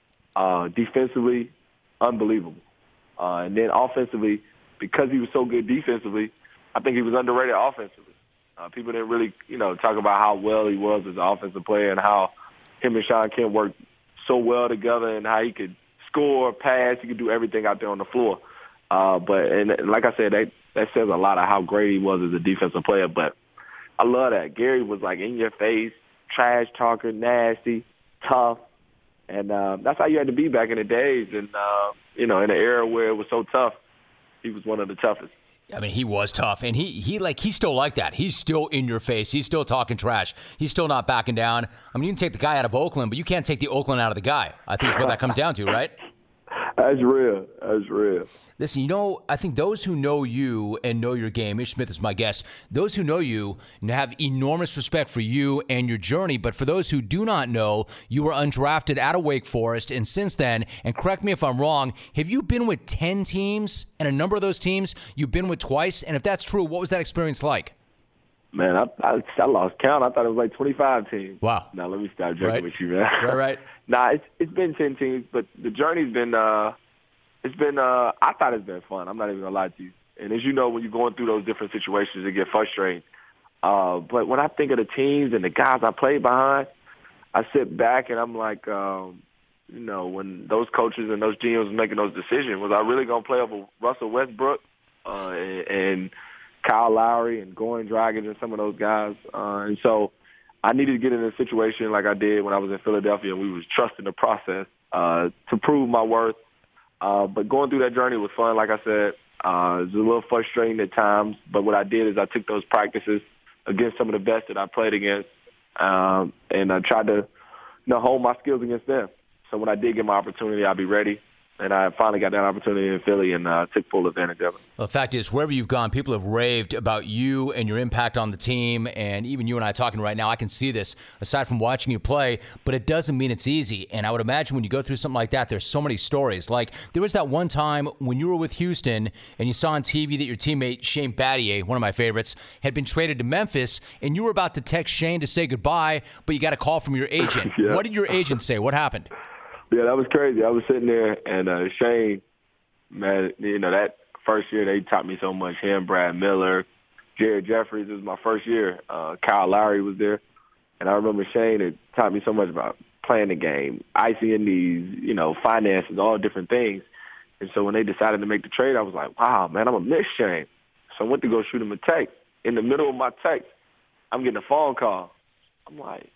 [SPEAKER 11] uh, defensively unbelievable. Uh, and then offensively, because he was so good defensively, I think he was underrated offensively. Uh, people didn't really, you know, talk about how well he was as an offensive player and how him and Shawn Kemp worked so well together and how he could score, pass, he could do everything out there on the floor. Uh, but and like I said, that that says a lot of how great he was as a defensive player. But I love that. Gary was like in your face, trash talker, nasty, tough, and uh, that's how you had to be back in the days. And uh, you know, in an era where it was so tough, he was one of the toughest.
[SPEAKER 2] I mean, he was tough, and he he like he's still like that. He's still in your face. He's still talking trash. He's still not backing down. I mean, you can take the guy out of Oakland, but you can't take the Oakland out of the guy. I think that's what that comes down to, right?
[SPEAKER 11] That's real. That's real.
[SPEAKER 2] Listen, you know, I think those who know you and know your game, Ish Smith is my guest, those who know you have enormous respect for you and your journey. But for those who do not know, you were undrafted out of Wake Forest. And since then, and correct me if I'm wrong, have you been with ten teams? And a number of those teams you've been with twice? And if that's true, what was that experience like?
[SPEAKER 11] Man, I, I, I lost count. I thought it was like twenty-five teams.
[SPEAKER 2] Wow.
[SPEAKER 11] Now, let me stop joking
[SPEAKER 2] right.
[SPEAKER 11] with you, man.
[SPEAKER 2] Right, right.
[SPEAKER 11] Nah, it's it's been ten teams, but the journey's been uh, it's been uh, I thought it's been fun. I'm not even gonna lie to you. And as you know, when you're going through those different situations, it get frustrating. Uh, but when I think of the teams and the guys I played behind, I sit back and I'm like, um, you know, when those coaches and those G Ms were making those decisions, was I really gonna play over Russell Westbrook uh, and, and Kyle Lowry and Goran Dragic and some of those guys? Uh, and so I needed to get in a situation like I did when I was in Philadelphia, and we was trusting the process uh, to prove my worth. Uh, but going through that journey was fun, like I said. Uh, it was a little frustrating at times, but what I did is I took those practices against some of the best that I played against, um, and I tried to you know, hold my skills against them. So when I did get my opportunity, I'd be ready. And I finally got that opportunity in Philly and uh, took full advantage of it.
[SPEAKER 2] Well, the fact is, wherever you've gone, people have raved about you and your impact on the team. And even you and I talking right now, I can see this aside from watching you play, but it doesn't mean it's easy. And I would imagine when you go through something like that, there's so many stories. Like there was that one time when you were with Houston and you saw on T V that your teammate Shane Battier, one of my favorites, had been traded to Memphis, and you were about to text Shane to say goodbye, but you got a call from your agent. Yeah. What did your agent say? What happened?
[SPEAKER 11] Yeah, that was crazy. I was sitting there, and uh, Shane, man, you know, that first year they taught me so much. Him, Brad Miller, Jared Jeffries. It was my first year. Uh, Kyle Lowry was there. And I remember Shane had taught me so much about playing the game, icy in these, you know, finances, all different things. And so when they decided to make the trade, I was like, wow, man, I'm going to miss Shane. So I went to go shoot him a text. In the middle of my text, I'm getting a phone call. I'm like,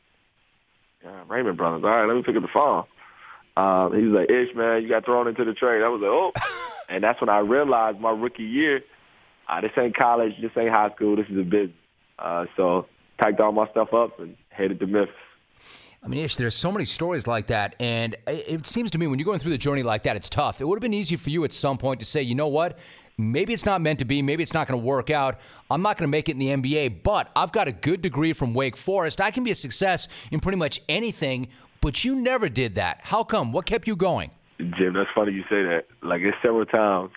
[SPEAKER 11] yeah, Raymond Brothers. All right, let me pick up the phone. Um, he was like, Ish, man, you got thrown into the trade. I was like, oh. And that's when I realized my rookie year, uh, this ain't college, this ain't high school, this is a business. Uh, so packed all my stuff up and headed to Memphis.
[SPEAKER 2] I mean, Ish, there's so many stories like that, and it seems to me when you're going through the journey like that, it's tough. It would have been easy for you at some point to say, you know what, maybe it's not meant to be, maybe it's not going to work out, I'm not going to make it in the N B A, but I've got a good degree from Wake Forest, I can be a success in pretty much anything, but you never did that. How come? What kept you going?
[SPEAKER 11] Jim, that's funny you say that. Like, it's several times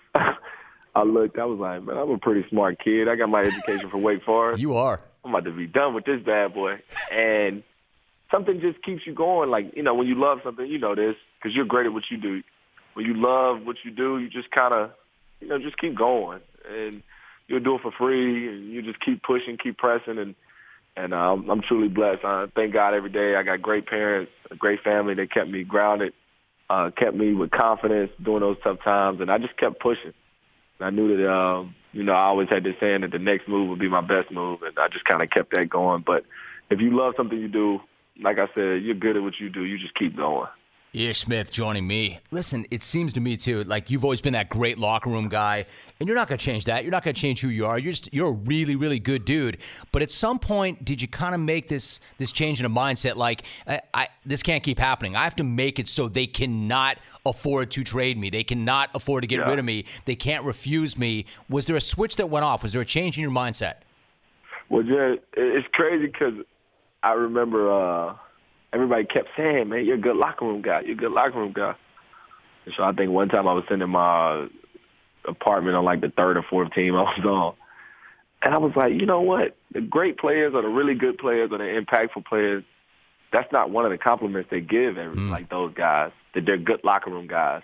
[SPEAKER 11] I looked, I was like, man, I'm a pretty smart kid. I got my education from Wake Forest.
[SPEAKER 2] You are.
[SPEAKER 11] I'm about to be done with this bad boy. And something just keeps you going. Like, you know, when you love something, you know this, because you're great at what you do. When you love what you do, you just kind of, you know, just keep going. And you'll do it for free, and you just keep pushing, keep pressing, and And uh, I'm truly blessed. I thank God every day. I got great parents, a great family that kept me grounded, uh, kept me with confidence during those tough times, and I just kept pushing. And I knew that, um, you know, I always had this saying that the next move would be my best move, and I just kind of kept that going. But if you love something you do, like I said, you're good at what you do. You just keep going.
[SPEAKER 2] Ish Smith joining me. Listen, it seems to me, too, like you've always been that great locker room guy, and you're not going to change that. You're not going to change who you are. You're just, you're a really, really good dude. But at some point, did you kind of make this this change in a mindset like, I, I this can't keep happening. I have to make it so they cannot afford to trade me. They cannot afford to get yeah. rid of me. They can't refuse me. Was there a switch that went off? Was there a change in your mindset?
[SPEAKER 11] Well, Jay, it's crazy because I remember uh, – everybody kept saying, man, you're a good locker room guy. You're a good locker room guy. And so I think one time I was sitting in my apartment on like the third or fourth team I was on. And I was like, you know what? The great players or the really good players or the impactful players, that's not one of the compliments they give every, mm. like those guys, that they're good locker room guys.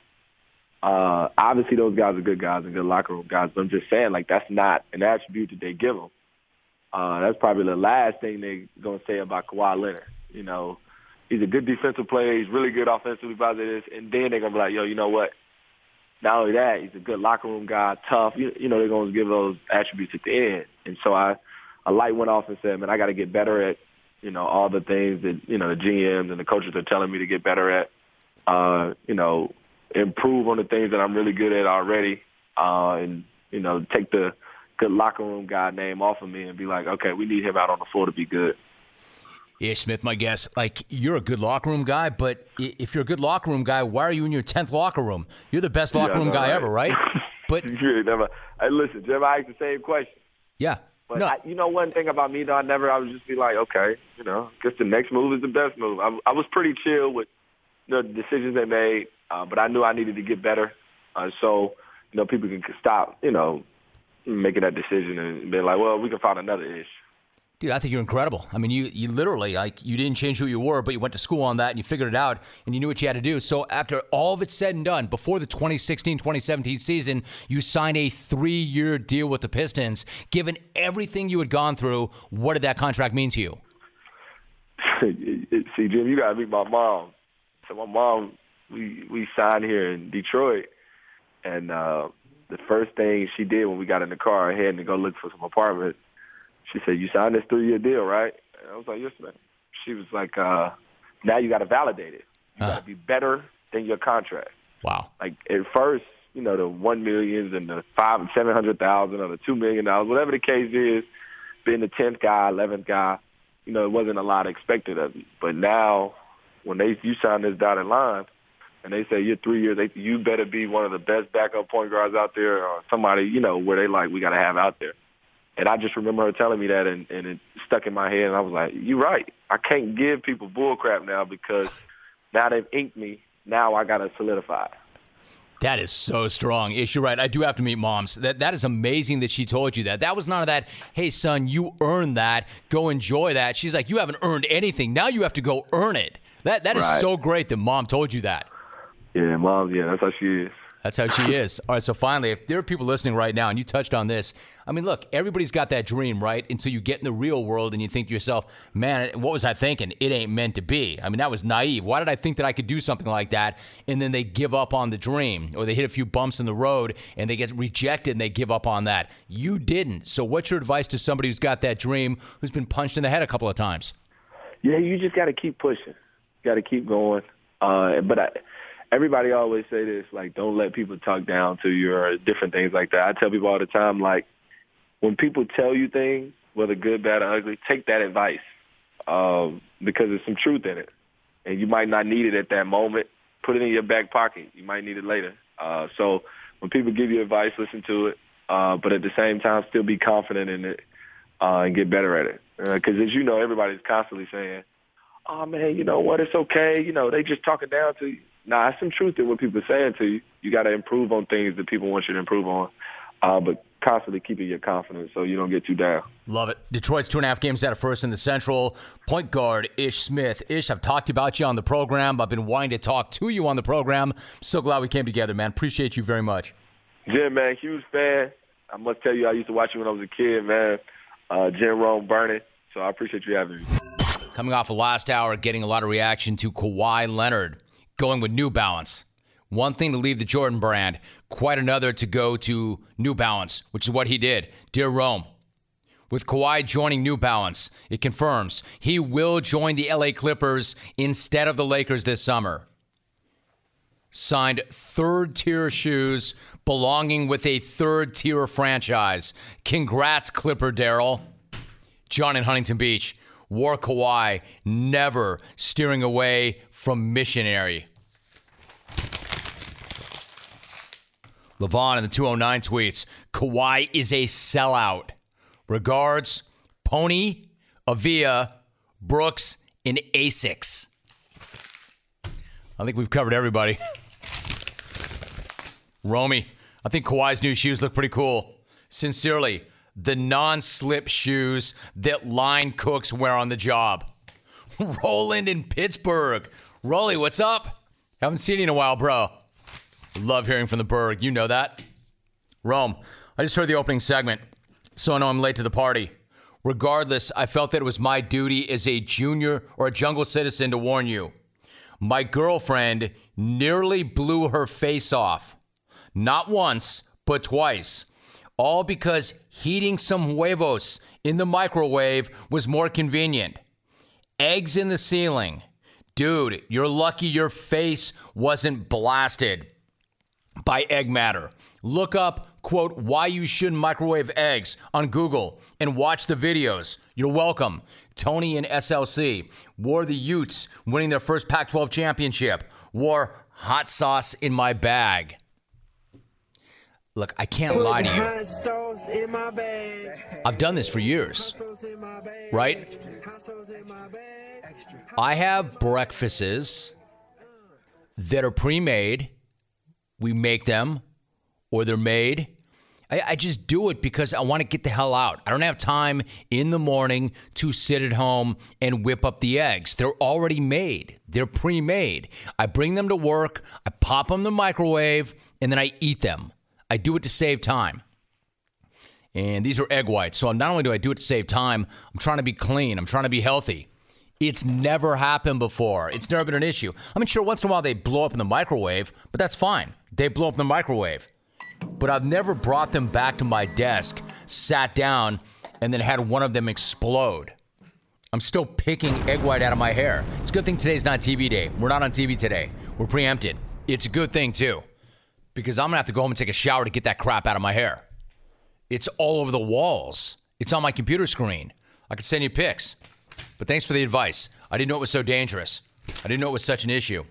[SPEAKER 11] Uh, obviously those guys are good guys and good locker room guys, but I'm just saying, like, that's not an attribute that they give them. Uh, that's probably the last thing they're going to say about Kawhi Leonard, you know. He's a good defensive player. He's really good offensively by this. And then they're going to be like, yo, you know what? Not only that, he's a good locker room guy, tough. You, you know, they're going to give those attributes at the end. And so I, a light went off and said, man, I got to get better at, you know, all the things that, you know, the G Ms and the coaches are telling me to get better at. Uh, you know, improve on the things that I'm really good at already. Uh, and, you know, take the good locker room guy name off of me and be like, okay, we need him out on the floor to be good.
[SPEAKER 2] Ish Smith, my guess, like, you're a good locker room guy, but if you're a good locker room guy, why are you in your tenth locker room? You're the best locker yeah, room no, guy right. ever, right? But
[SPEAKER 11] you never. Hey, listen, Jim, I asked the same question.
[SPEAKER 2] Yeah.
[SPEAKER 11] But
[SPEAKER 2] no.
[SPEAKER 11] I, you know, one thing about me, though, I never, I would just be like, okay, you know, guess the next move is the best move. I, I was pretty chill with the decisions they made, uh, but I knew I needed to get better. Uh, so, you know, people can stop, you know, making that decision and be like, well, we can find another Ish.
[SPEAKER 2] Dude, I think you're incredible. I mean, you you literally, like, you didn't change who you were, but you went to school on that and you figured it out and you knew what you had to do. So after all of it's said and done, before the twenty sixteen twenty seventeen season, you signed a three-year deal with the Pistons. Given everything you had gone through, what did that contract mean to you?
[SPEAKER 11] See, Jim, you got to meet my mom. So my mom, we, we signed here in Detroit, and uh, the first thing she did when we got in the car, heading to go look for some apartments, she said, you signed this three-year deal, right? And I was like, yes, ma'am. She was like, uh, now you got to validate it. You uh-huh. got to be better than your contract.
[SPEAKER 2] Wow.
[SPEAKER 11] Like, at first, you know, the one millions and the five and seven hundred thousand or the two million dollars, whatever the case is, being the tenth guy, eleventh guy, you know, it wasn't a lot expected of you. But now, when they you sign this dotted line, and they say you're three years, they, you better be one of the best backup point guards out there, or somebody, you know, where they like we got to have out there. And I just remember her telling me that, and, and it stuck in my head. And I was like, you're right. I can't give people bull crap now because now they've inked me. Now I got to solidify.
[SPEAKER 2] That is so strong. Ish, you're right. I do have to meet moms. That That is amazing that she told you that. That was none of that, hey, son, you earned that. Go enjoy that. She's like, you haven't earned anything. Now you have to go earn it. That That is right. So great that mom told you that.
[SPEAKER 11] Yeah, mom, yeah, that's how she is.
[SPEAKER 2] That's how she is. All right, so finally, if there are people listening right now, and you touched on this, I mean, look, everybody's got that dream, right? Until you get in the real world and you think to yourself, man, what was I thinking? It ain't meant to be. I mean, that was naive. Why did I think that I could do something like that? And then they give up on the dream, or they hit a few bumps in the road and they get rejected and they give up on that. You didn't. So what's your advice to somebody who's got that dream, who's been punched in the head a couple of times?
[SPEAKER 11] Yeah, you just got to keep pushing. Got to keep going. Uh, but I... Everybody always say this, like, don't let people talk down to you or different things like that. I tell people all the time, like, when people tell you things, whether good, bad, or ugly, take that advice um, because there's some truth in it. And you might not need it at that moment. Put it in your back pocket. You might need it later. Uh, so when people give you advice, listen to it. Uh, but at the same time, still be confident in it uh, and get better at it. Because uh, as you know, everybody's constantly saying, oh, man, you know what, it's okay. You know, they just talking down to you. Nah, there's some truth in what people are saying to you. You got to improve on things that people want you to improve on, uh, but constantly keeping your confidence so you don't get too down.
[SPEAKER 2] Love it. Detroit's two and a half games out of first in the Central. Point guard Ish Smith. Ish, I've talked about you on the program. I've been wanting to talk to you on the program. So glad we came together, man. Appreciate you very much.
[SPEAKER 11] Jim, man, huge fan. I must tell you, I used to watch you when I was a kid, man. Uh, Jim Rome burning. So I appreciate you having me.
[SPEAKER 2] Coming off the last hour, getting a lot of reaction to Kawhi Leonard going with New Balance. One thing to leave the Jordan brand, quite another to go to New Balance, which is what he did. Dear Rome, with Kawhi joining New Balance, it confirms he will join the L A Clippers instead of the Lakers this summer. signed third-tier shoes belonging with a third-tier franchise. Congrats, Clipper Darrell. John in Huntington Beach. Wore Kawhi, never steering away from missionary. Levon in the two oh nine tweets, Kawhi is a sellout. Regards, Pony, Avia, Brooks, and Asics. I think we've covered everybody. Romy, I think Kawhi's new shoes look pretty cool. Sincerely, the non-slip shoes that line cooks wear on the job. Roland in Pittsburgh. Rolly, what's up? Haven't seen you in a while, bro. Love hearing from the Berg. You know that. Rome, I just heard the opening segment, so I know I'm late to the party. Regardless, I felt that it was my duty as a junior or a jungle citizen to warn you. My girlfriend nearly blew her face off. Not once, but twice. All because heating some huevos in the microwave was more convenient. Eggs in the ceiling. Dude, you're lucky your face wasn't blasted by egg matter. Look up, quote, why you shouldn't microwave eggs on Google and watch the videos. You're welcome. Tony and S L C wore the Utes winning their first Pac twelve championship. Wore hot sauce in my bag. Look, I can't lie to you. I've done this for years, right? I have breakfasts that are pre-made. We make them, or they're made. I, I just do it because I want to get the hell out. I don't have time in the morning to sit at home and whip up the eggs. They're already made. They're pre-made. I bring them to work, I pop them in the microwave, and then I eat them. I do it to save time. And these are egg whites. So not only do I do it to save time, I'm trying to be clean. I'm trying to be healthy. It's never happened before. It's never been an issue. I mean, sure, once in a while they blow up in the microwave, but that's fine. They blow up in the microwave. But I've never brought them back to my desk, sat down, and then had one of them explode. I'm still picking egg white out of my hair. It's a good thing today's not T V day. We're not on T V today. We're preempted. It's a good thing, too, because I'm going to have to go home and take a shower to get that crap out of my hair. It's all over the walls. It's on my computer screen. I could send you pics. But thanks for the advice. I didn't know it was so dangerous. I didn't know it was such an issue.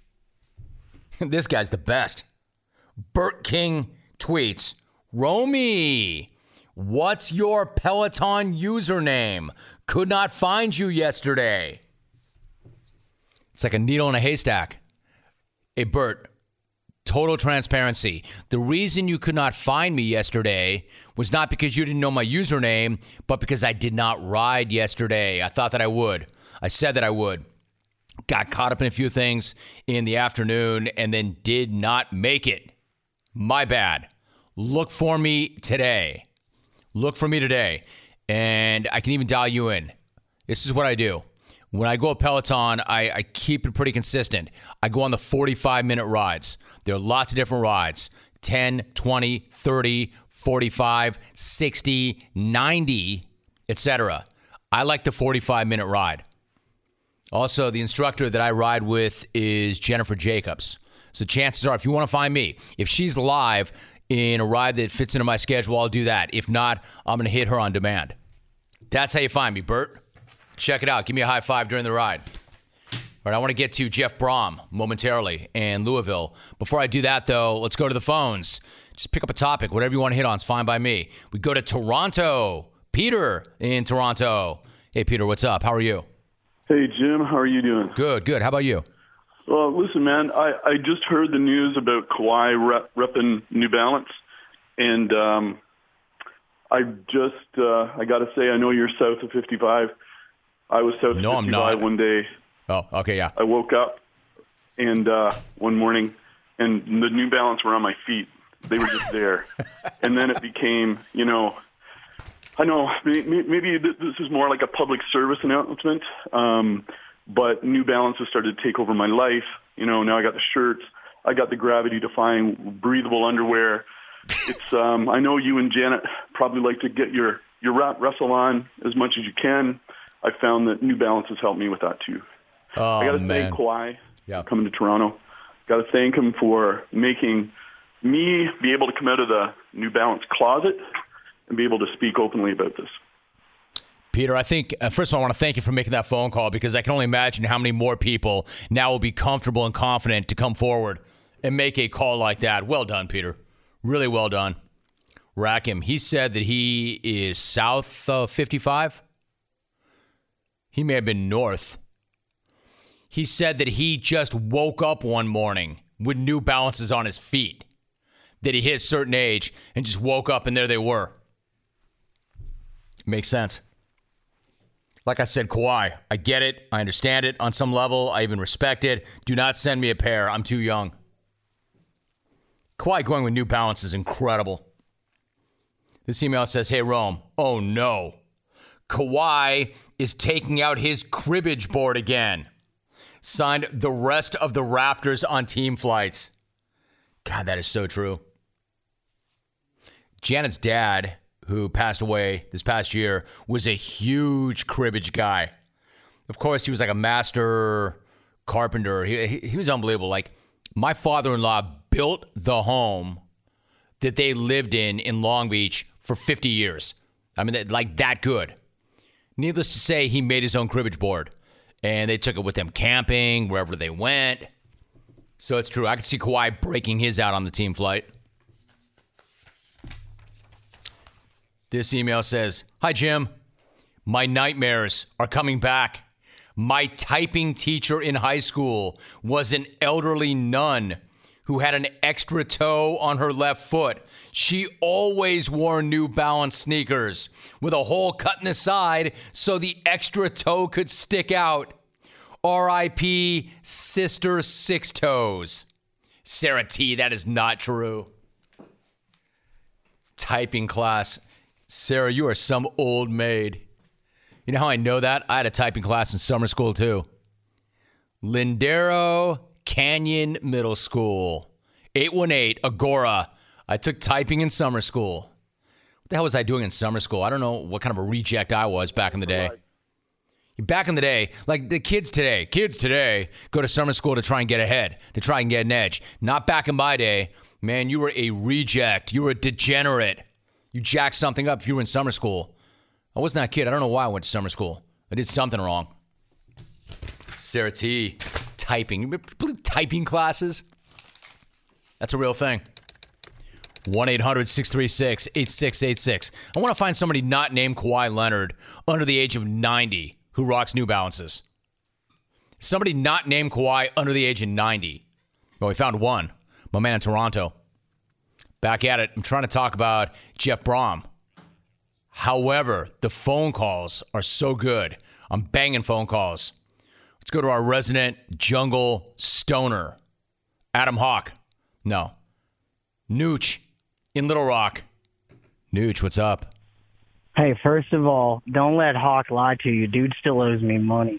[SPEAKER 2] This guy's the best. Burt King tweets, Romy, what's your Peloton username? Could not find you yesterday. It's like a needle in a haystack. Hey, Burt, total transparency. The reason you could not find me yesterday was not because you didn't know my username, but because I did not ride yesterday. I thought that I would. I said that I would. Got caught up in a few things in the afternoon and then did not make it. My bad. Look for me today. Look for me today. And I can even dial you in. This is what I do. When I go a Peloton, I, I keep it pretty consistent. I go on the forty-five minute rides. There are lots of different rides. ten, twenty, thirty, forty-five, sixty, ninety, et cetera. I like the forty-five minute ride. Also, the instructor that I ride with is Jennifer Jacobs. So chances are, if you want to find me, if she's live in a ride that fits into my schedule, I'll do that. If not, I'm going to hit her on demand. That's how you find me, Bert. Check it out. Give me a high five during the ride. All right, I want to get to Jeff Brom momentarily and Louisville. Before I do that, though, let's go to the phones. Just pick up a topic. Whatever you want to hit on is fine by me. We go to Toronto. Peter in Toronto. Hey, Peter, what's up? How are you?
[SPEAKER 12] Hey, Jim. How are you doing?
[SPEAKER 2] Good, good. How about you?
[SPEAKER 12] Well, listen, man, I, I just heard the news about Kawhi rep, repping New Balance, and um, I just, uh, I got to say, I know you're south of fifty-five. I was south
[SPEAKER 2] no,
[SPEAKER 12] of fifty-five one day.
[SPEAKER 2] Oh, okay, yeah.
[SPEAKER 12] I woke up and uh, one morning, and the New Balance were on my feet. They were just there. And then it became, you know, I know maybe this is more like a public service announcement, um, but New Balance has started to take over my life. You know, now I got the shirts. I got the gravity-defying breathable underwear. It's um, I know you and Janet probably like to get your, your wrestle on as much as you can. I found that New Balance has helped me with that too.
[SPEAKER 2] Oh,
[SPEAKER 12] I got to
[SPEAKER 2] man.
[SPEAKER 12] say, Kawhi,
[SPEAKER 2] yeah.
[SPEAKER 12] coming to Toronto, Got to thank him for making me be able to come out of the New Balance closet and be able to speak openly about this.
[SPEAKER 2] Peter, I think, uh, first of all, I want to thank you for making that phone call, because I can only imagine how many more people now will be comfortable and confident to come forward and make a call like that. Well done, Peter. Really well done. Rakim, he said that he is south of fifty-five. He may have been north. He said that he just woke up one morning with New Balances on his feet, that he hit a certain age and just woke up and there they were. Makes sense. Like I said, Kawhi, I get it. I understand it on some level. I even respect it. Do not send me a pair. I'm too young. Kawhi going with New Balance is incredible. This email says, hey, Rome. Oh, no. Kawhi is taking out his cribbage board again. Signed the rest of the Raptors on team flights. God, that is so true. Janet's dad, who passed away this past year, was a huge cribbage guy. Of course, he was like a master carpenter. He, he, he was unbelievable. Like, my father-in-law built the home that they lived in in Long Beach for fifty years. I mean, like that good. Needless to say, he made his own cribbage board. And they took it with them camping, wherever they went. So it's true. I could see Kawhi breaking his out on the team flight. This email says, hi, Jim. My nightmares are coming back. My typing teacher in high school was an elderly nun who had an extra toe on her left foot. She always wore New Balance sneakers with a hole cut in the side so the extra toe could stick out. R I P Sister Six Toes. Sarah T, that is not true. Typing class. Sarah, you are some old maid. You know how I know that? I had a typing class in summer school, too. Lindero Canyon Middle School. eight one eight, Agora. I took typing in summer school. What the hell was I doing in summer school? I don't know what kind of a reject I was back in the day. Back in the day, like the kids today, kids today go to summer school to try and get ahead, to try and get an edge. Not back in my day. Man, you were a reject. You were a degenerate. You jacked something up if you were in summer school. I wasn't that kid. I don't know why I went to summer school. I did something wrong. Sarah T, typing. You believe typing classes? That's a real thing. one eight hundred six three six eight six eight six. I want to find somebody not named Kawhi Leonard under the age of ninety who rocks New Balances. Somebody not named Kawhi under the age of ninety. Well, we found one. My man in Toronto. Back at it. I'm trying to talk about Jeff Brom. However, the phone calls are so good. I'm banging phone calls. Let's go to our resident jungle stoner, Adam Hawk. No. Nooch in Little Rock. Nooch, what's up?
[SPEAKER 13] Hey, first of all, don't let Hawk lie to you. Dude still owes me money.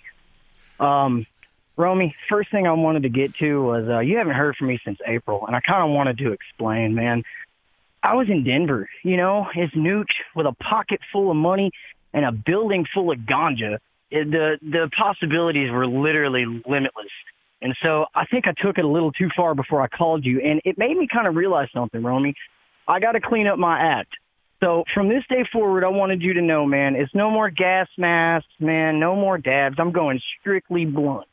[SPEAKER 13] Um, Romy, first thing I wanted to get to was uh, you haven't heard from me since April, and I kind of wanted to explain, man. I was in Denver, you know, as Nooch with a pocket full of money and a building full of ganja. It, the the possibilities were literally limitless. And so I think I took it a little too far before I called you, and it made me kind of realize something, Romy. I got to clean up my act. So from this day forward, I wanted you to know, man, it's no more gas masks, man, no more dabs. I'm going strictly blunt.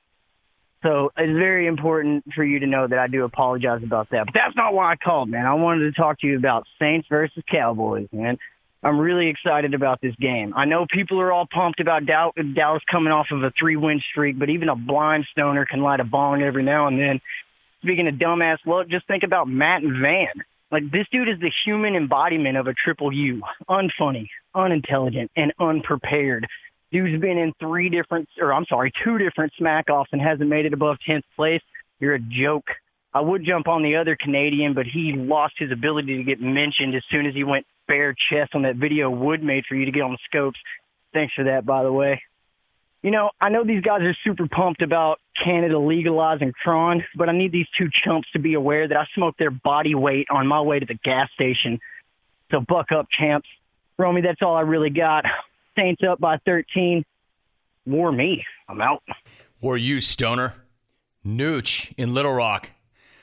[SPEAKER 13] So it's very important for you to know that I do apologize about that. But that's not why I called, man. I wanted to talk to you about Saints versus Cowboys, man. I'm really excited about this game. I know people are all pumped about Dallas coming off of a three-win streak, but even a blind stoner can light a bong every now and then. Speaking of dumbass luck, just think about Matt and Van. Like, this dude is the human embodiment of a triple U. Unfunny, unintelligent, and unprepared. Dude's been in three different, or I'm sorry, two different smack-offs and hasn't made it above tenth place. You're a joke. I would jump on the other Canadian, but he lost his ability to get mentioned as soon as he went bare chest on that video Wood made for you to get on the scopes. Thanks for that, by the way. You know, I know these guys are super pumped about Canada legalizing Tron, but I need these two chumps to be aware that I smoked their body weight on my way to the gas station. So buck up, champs. Romy, that's all I really got. Saints up by thirteen. War me. I'm out.
[SPEAKER 2] Or you, stoner. Nooch in Little Rock.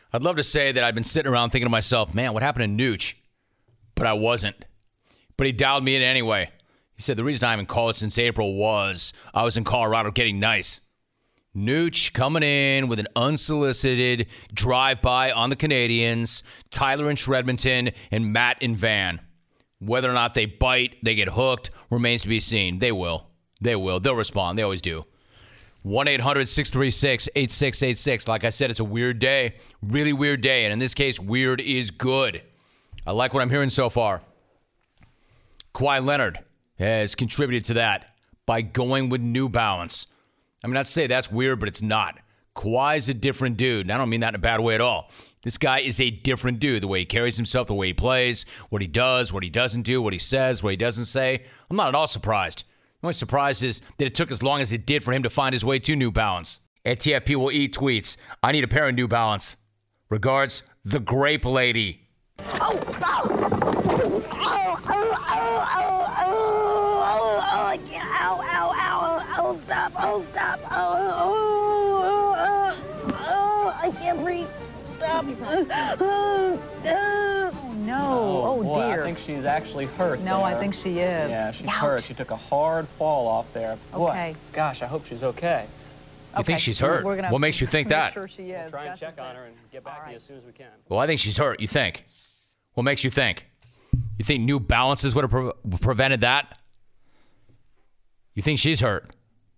[SPEAKER 2] I'd love to say that I've been sitting around thinking to myself, man, what happened to Nooch? But I wasn't. But he dialed me in anyway. He said the reason I haven't called since April was I was in Colorado getting nice. Nooch coming in with an unsolicited drive-by on the Canadians, Tyler in Shredmonton, and Matt in Van. Whether or not they bite, they get hooked, remains to be seen. They will. They will. They'll respond. They always do. one eight hundred six three six eight six eight six. Like I said, it's a weird day. Really weird day. And in this case, weird is good. I like what I'm hearing so far. Kawhi Leonard has contributed to that by going with New Balance. I mean, not to say that's weird, but it's not. Kawhi's a different dude. And I don't mean that in a bad way at all. This guy is a different dude. The way he carries himself, the way he plays, what he does, what he doesn't do, what he says, what he doesn't say. I'm not at all surprised. The only surprise is that it took as long as it did for him to find his way to New Balance. At T F P will eat tweets. I need a pair of New Balance. Regards, the Grape Lady.
[SPEAKER 14] Oh, oh, oh, oh, oh, oh, oh, oh, I can't, ow, ow, ow, oh, stop, oh, stop, oh, oh, oh, oh, oh, I can't breathe, stop, oh, oh,
[SPEAKER 15] no, oh,
[SPEAKER 16] boy,
[SPEAKER 15] dear.
[SPEAKER 16] I think she's actually hurt
[SPEAKER 15] No,
[SPEAKER 16] there.
[SPEAKER 15] I think she is.
[SPEAKER 16] Yeah, she's
[SPEAKER 15] Ouch.
[SPEAKER 16] hurt. She took a hard fall off there. Boy,
[SPEAKER 15] Okay.
[SPEAKER 16] gosh, I hope she's okay.
[SPEAKER 2] You think she's hurt?
[SPEAKER 15] We're gonna
[SPEAKER 2] What makes you think
[SPEAKER 15] make
[SPEAKER 2] that?
[SPEAKER 15] Sure she is.
[SPEAKER 16] We'll try and
[SPEAKER 15] That's
[SPEAKER 16] check
[SPEAKER 15] the
[SPEAKER 16] on
[SPEAKER 15] thing.
[SPEAKER 16] her and get back to you as soon as we can.
[SPEAKER 2] Well, I think she's hurt. You think? What makes you think? You think New Balances would have pre- prevented that? You think she's hurt?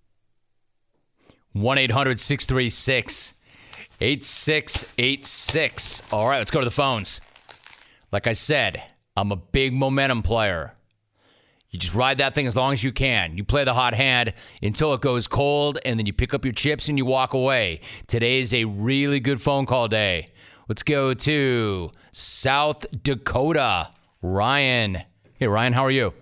[SPEAKER 2] one eight hundred six three six eight six eight six. All right, let's go to the phones. Like I said, I'm a big momentum player. You just ride that thing as long as you can. You play the hot hand until it goes cold, and then you pick up your chips and you walk away. Today is a really good phone call day. Let's go to South Dakota. Ryan. Hey, Ryan, how are you?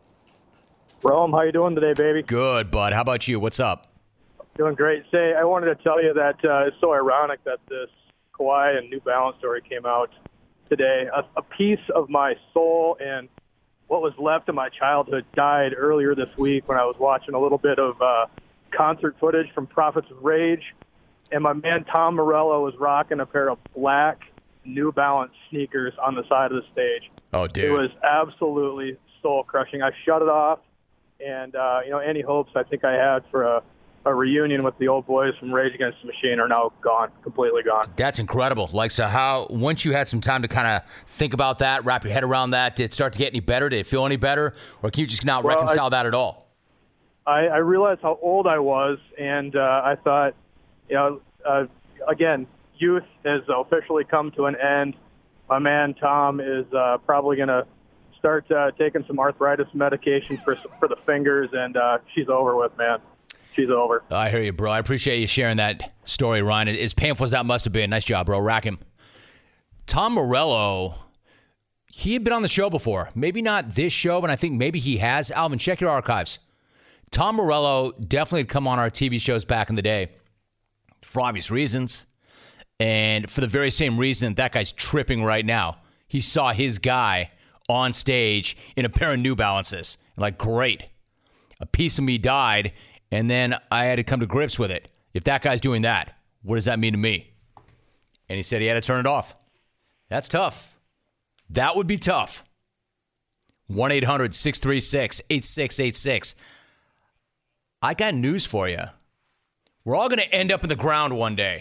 [SPEAKER 17] Rome, how you doing today, baby?
[SPEAKER 2] Good, bud. How about you? What's up?
[SPEAKER 17] Doing great. Say, I wanted to tell you that uh, it's so ironic that this Kawhi and New Balance story came out today. A, a piece of my soul and what was left of my childhood died earlier this week when I was watching a little bit of uh, concert footage from Prophets of Rage, and my man Tom Morello was rocking a pair of black New Balance sneakers on the side of the stage.
[SPEAKER 2] Oh, dude.
[SPEAKER 17] It was absolutely soul-crushing. I shut it off, and, uh, you know, any hopes I think I had for a, a reunion with the old boys from Rage Against the Machine are now gone, completely gone.
[SPEAKER 2] That's incredible. Like, so how, once you had some time to kind of think about that, wrap your head around that, did it start to get any better? Did it feel any better? Or can you just not
[SPEAKER 17] Well,
[SPEAKER 2] reconcile
[SPEAKER 17] I,
[SPEAKER 2] that at all?
[SPEAKER 17] I, I realized how old I was, and uh, I thought, you know, uh, again, youth has officially come to an end. My man Tom is uh, probably going to start uh, taking some arthritis medications for for the fingers, and uh, she's over with, man. She's over.
[SPEAKER 2] I hear you, bro. I appreciate you sharing that story, Ryan. As painful as that must have been. Nice job, bro. Rack him. Tom Morello, he had been on the show before. Maybe not this show, but I think maybe he has. Alvin, check your archives. Tom Morello definitely had come on our T V shows back in the day for obvious reasons. And for the very same reason that guy's tripping right now. He saw his guy on stage in a pair of New Balances. Like, great. A piece of me died, and then I had to come to grips with it. If that guy's doing that, what does that mean to me? And he said he had to turn it off. That's tough. That would be tough. one eight hundred six three six eight six eight six. I got news for you. We're all going to end up in the ground one day.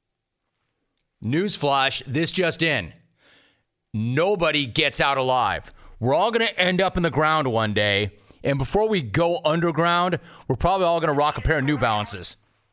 [SPEAKER 2] Newsflash, this just in. Nobody gets out alive. We're all going to end up in the ground one day. And before we go underground, we're probably all going to rock a pair of New Balances.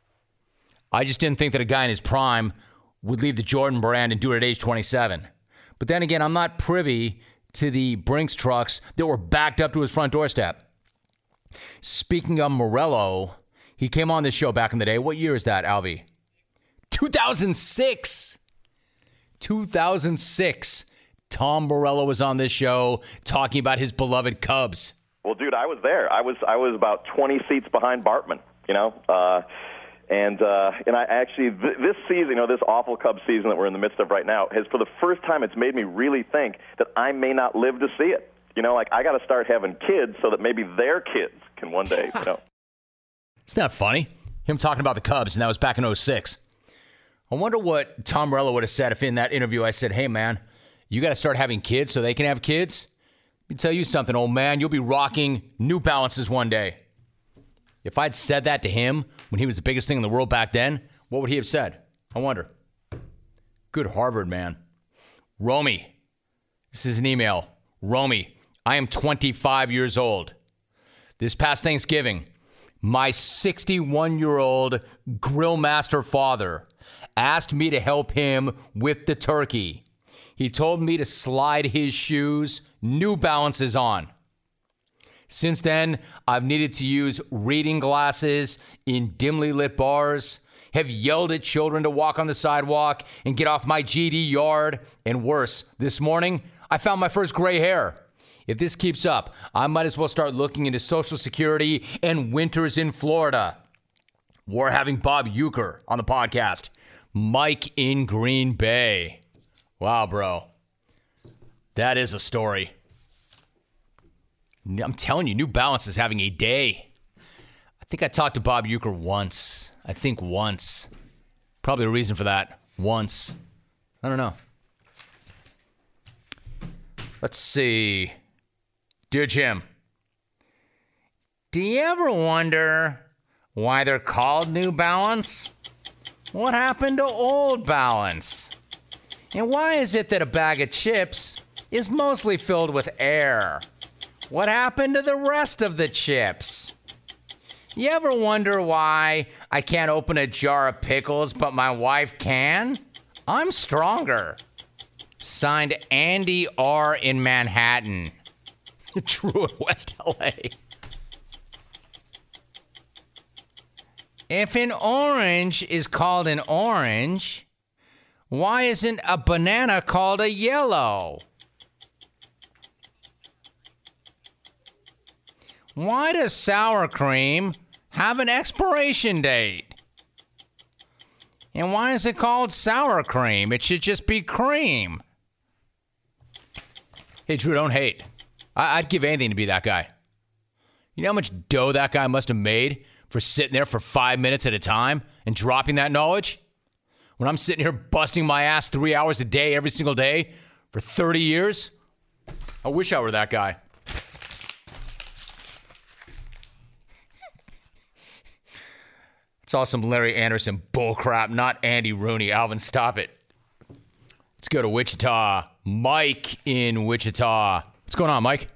[SPEAKER 2] I just didn't think that a guy in his prime would leave the Jordan brand and do it at age twenty-seven. But then again, I'm not privy to the Brinks trucks that were backed up to his front doorstep. Speaking of Morello, he came on this show back in the day. What year is that, Alvy? two thousand six. two thousand six. Tom Morello was on this show talking about his beloved Cubs.
[SPEAKER 18] Well, dude, I was there. I was I was about twenty seats behind Bartman, you know, uh, and uh, and I actually th- this season, you know, this awful Cubs season that we're in the midst of right now, has for the first time it's made me really think that I may not live to see it. You know, like I got to start having kids so that maybe their kids can one day, you know.
[SPEAKER 2] Isn't that funny? Him talking about the Cubs, and that was back in oh six. I wonder what Tom Morello would have said if in that interview I said, hey, man, you got to start having kids so they can have kids? Let me tell you something, old man. You'll be rocking New Balances one day. If I'd said that to him when he was the biggest thing in the world back then, what would he have said? I wonder. Good Harvard, man. Romy. This is an email. Romy, I am twenty-five years old. This past Thanksgiving, my sixty-one-year-old grill master father asked me to help him with the turkey. He told me to slide his shoes, New Balances on. Since then, I've needed to use reading glasses in dimly lit bars, have yelled at children to walk on the sidewalk and get off my G D yard, and worse, this morning, I found my first gray hair. If this keeps up, I might as well start looking into Social Security and winters in Florida. We're having Bob Uecker on the podcast. Mike in Green Bay. Wow, bro. That is a story. I'm telling you, New Balance is having a day. I think I talked to Bob Uecker once. I think once. Probably a reason for that. Once. I don't know. Let's see. Dear Jim, do you ever wonder why they're called New Balance? What happened to Old Balance? And why is it that a bag of chips is mostly filled with air? What happened to the rest of the chips? You ever wonder why I can't open a jar of pickles, but my wife can? I'm stronger. Signed, Andy R. in Manhattan. True in West L A. If an orange is called an orange, why isn't a banana called a yellow? Why does sour cream have an expiration date? And why is it called sour cream? It should just be cream. Hey, Drew, don't hate. I- I'd give anything to be that guy. You know how much dough that guy must have made for sitting there for five minutes at a time and dropping that knowledge? When I'm sitting here busting my ass three hours a day every single day for thirty years, I wish I were that guy. It's all some Larry Anderson bullcrap, not Andy Rooney. Alvin, stop it. Let's go to Wichita. Mike in Wichita. What's going on, Mike?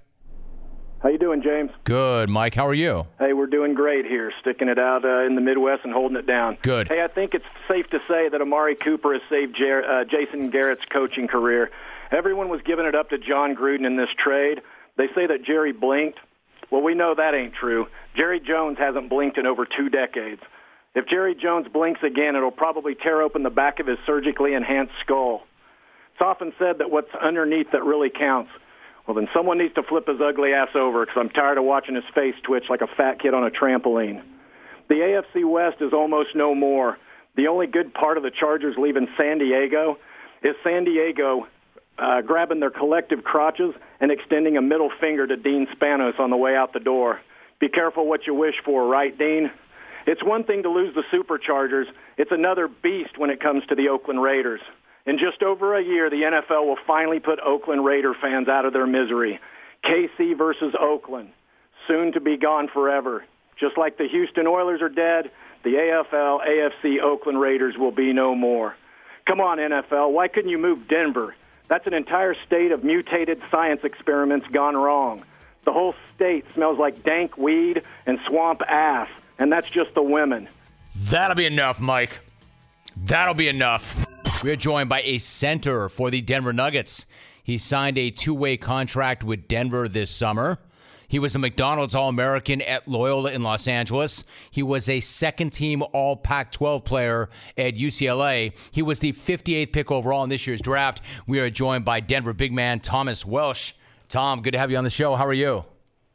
[SPEAKER 15] How you doing, James?
[SPEAKER 2] Good, Mike. How are you?
[SPEAKER 15] Hey, we're doing great here, sticking it out uh, in the Midwest and holding it down.
[SPEAKER 2] Good.
[SPEAKER 15] Hey, I think it's safe to say that Amari Cooper has saved Jer- uh, Jason Garrett's coaching career. Everyone was giving it up to John Gruden in this trade. They say that Jerry blinked. Well, we know that ain't true. Jerry Jones hasn't blinked in over two decades. If Jerry Jones blinks again, it'll probably tear open the back of his surgically enhanced skull. It's often said that what's underneath that really counts. Well, then someone needs to flip his ugly ass over because I'm tired of watching his face twitch like a fat kid on a trampoline. The A F C West is almost no more. The only good part of the Chargers leaving San Diego is San Diego uh, grabbing their collective crotches and extending a middle finger to Dean Spanos on the way out the door. Be careful what you wish for, right, Dean? It's one thing to lose the Superchargers. It's another beast when it comes to the Oakland Raiders. In just over a year, the N F L will finally put Oakland Raider fans out of their misery. K C versus Oakland, soon to be gone forever. Just like the Houston Oilers are dead, the A F L, A F C Oakland Raiders will be no more. Come on, N F L, why couldn't you move Denver? That's an entire state of mutated science experiments gone wrong. The whole state smells like dank weed and swamp ass. And that's just the women.
[SPEAKER 2] That'll be enough, Mike. That'll be enough. We are joined by a center for the Denver Nuggets. He signed a two-way contract with Denver this summer. He was a McDonald's All-American at Loyola in Los Angeles. He was a second-team All-Pac twelve player at U C L A. He was the fifty-eighth pick overall in this year's draft. We are joined by Denver big man Thomas Welsh. Tom, good to have you on the show. How are you?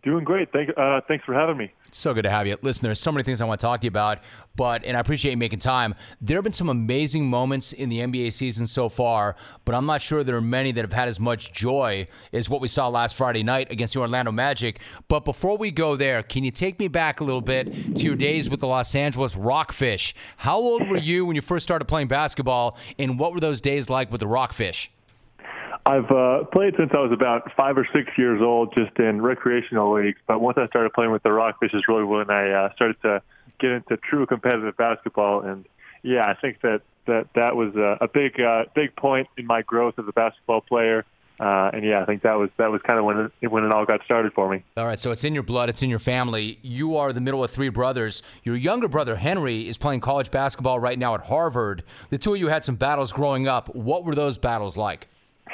[SPEAKER 19] Doing great. Thank, uh, thanks for having me.
[SPEAKER 2] So good to have you. Listen, there's so many things I want to talk to you about, but, and I appreciate you making time. There have been some amazing moments in the N B A season so far, but I'm not sure there are many that have had as much joy as what we saw last Friday night against the Orlando Magic. But before we go there, can you take me back a little bit to your days with the Los Angeles Rockfish? How old were you when you first started playing basketball, and what were those days like with the Rockfish?
[SPEAKER 19] I've uh, played since I was about five or six years old, just in recreational leagues. But once I started playing with the Rockfish is really when I uh, started to get into true competitive basketball. And yeah, I think that that, that was a, a big uh, big point in my growth as a basketball player. Uh, and yeah, I think that was that was kind of when it, when it all got started for me.
[SPEAKER 2] All right, so it's in your blood, it's in your family. You are the middle of three brothers. Your younger brother, Henry, is playing college basketball right now at Harvard. The two of you had some battles growing up. What were those battles like?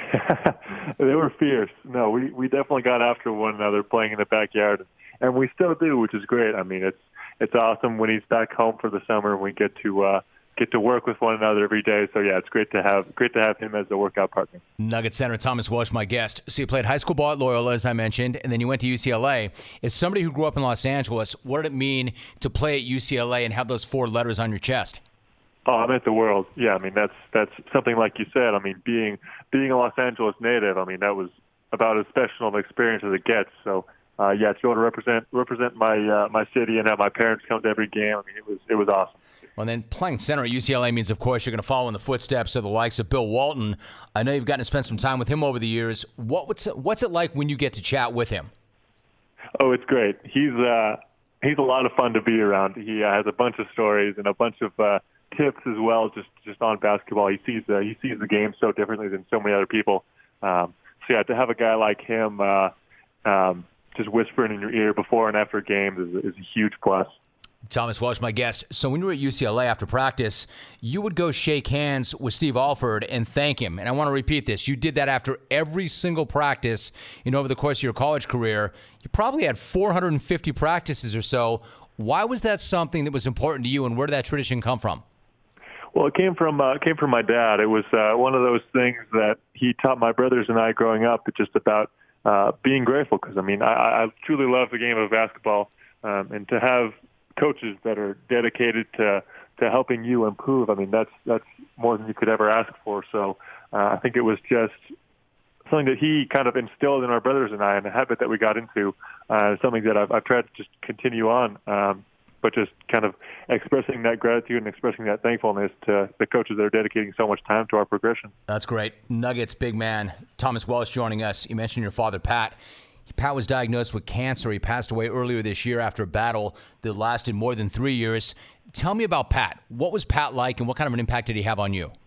[SPEAKER 19] They were fierce. No, we, we definitely got after one another playing in the backyard, and we still do, which is great. I mean, it's it's awesome when he's back home for the summer and we get to uh, get to work with one another every day. So yeah, it's great to have great to have him as a workout partner.
[SPEAKER 2] Nugget center Thomas Walsh, my guest. So you played high school ball at Loyola, as I mentioned, and then you went to U C L A. As somebody who grew up in Los Angeles, what did it mean to play at U C L A and have those four letters on your chest?
[SPEAKER 19] Oh, I meant the world. Yeah, I mean that's that's something like you said. I mean, being being a Los Angeles native, I mean that was about as special an experience as it gets. So, uh, yeah, to be able to represent represent my uh, my city and have my parents come to every game, I mean it was it was awesome.
[SPEAKER 2] Well, then playing center at U C L A means, of course, you're going to follow in the footsteps of the likes of Bill Walton. I know you've gotten to spend some time with him over the years. What what's it, what's it like when you get to chat with him?
[SPEAKER 19] Oh, it's great. He's uh, he's a lot of fun to be around. He uh, has a bunch of stories and a bunch of uh, tips as well, just just on basketball. He sees the he sees the game so differently than so many other people. Um, so yeah, to have a guy like him uh, um, just whispering in your ear before and after games is, is a huge plus.
[SPEAKER 2] Thomas Walsh, my guest. So when you were at U C L A after practice, you would go shake hands with Steve Alford and thank him. And I want to repeat this. You did that after every single practice, you know, over the course of your college career. You probably had four hundred fifty practices or so. Why was that something that was important to you, and where did that tradition come from?
[SPEAKER 19] Well, it came from uh, came from my dad. It was uh, one of those things that he taught my brothers and I growing up. It's just about uh, being grateful, because I mean, I, I truly love the game of basketball, um, and to have coaches that are dedicated to to helping you improve. I mean, that's that's more than you could ever ask for. So uh, I think it was just something that he kind of instilled in our brothers and I, and a habit that we got into. Uh, something that I've, I've tried to just continue on. Um, but just kind of expressing that gratitude and expressing that thankfulness to the coaches that are dedicating so much time to our progression.
[SPEAKER 2] That's great. Nuggets big man Thomas Walsh joining us. You mentioned your father, Pat. Pat was diagnosed with cancer. He passed away earlier this year after a battle that lasted more than three years. Tell me about Pat. What was Pat like, and what kind of an impact did he have on you?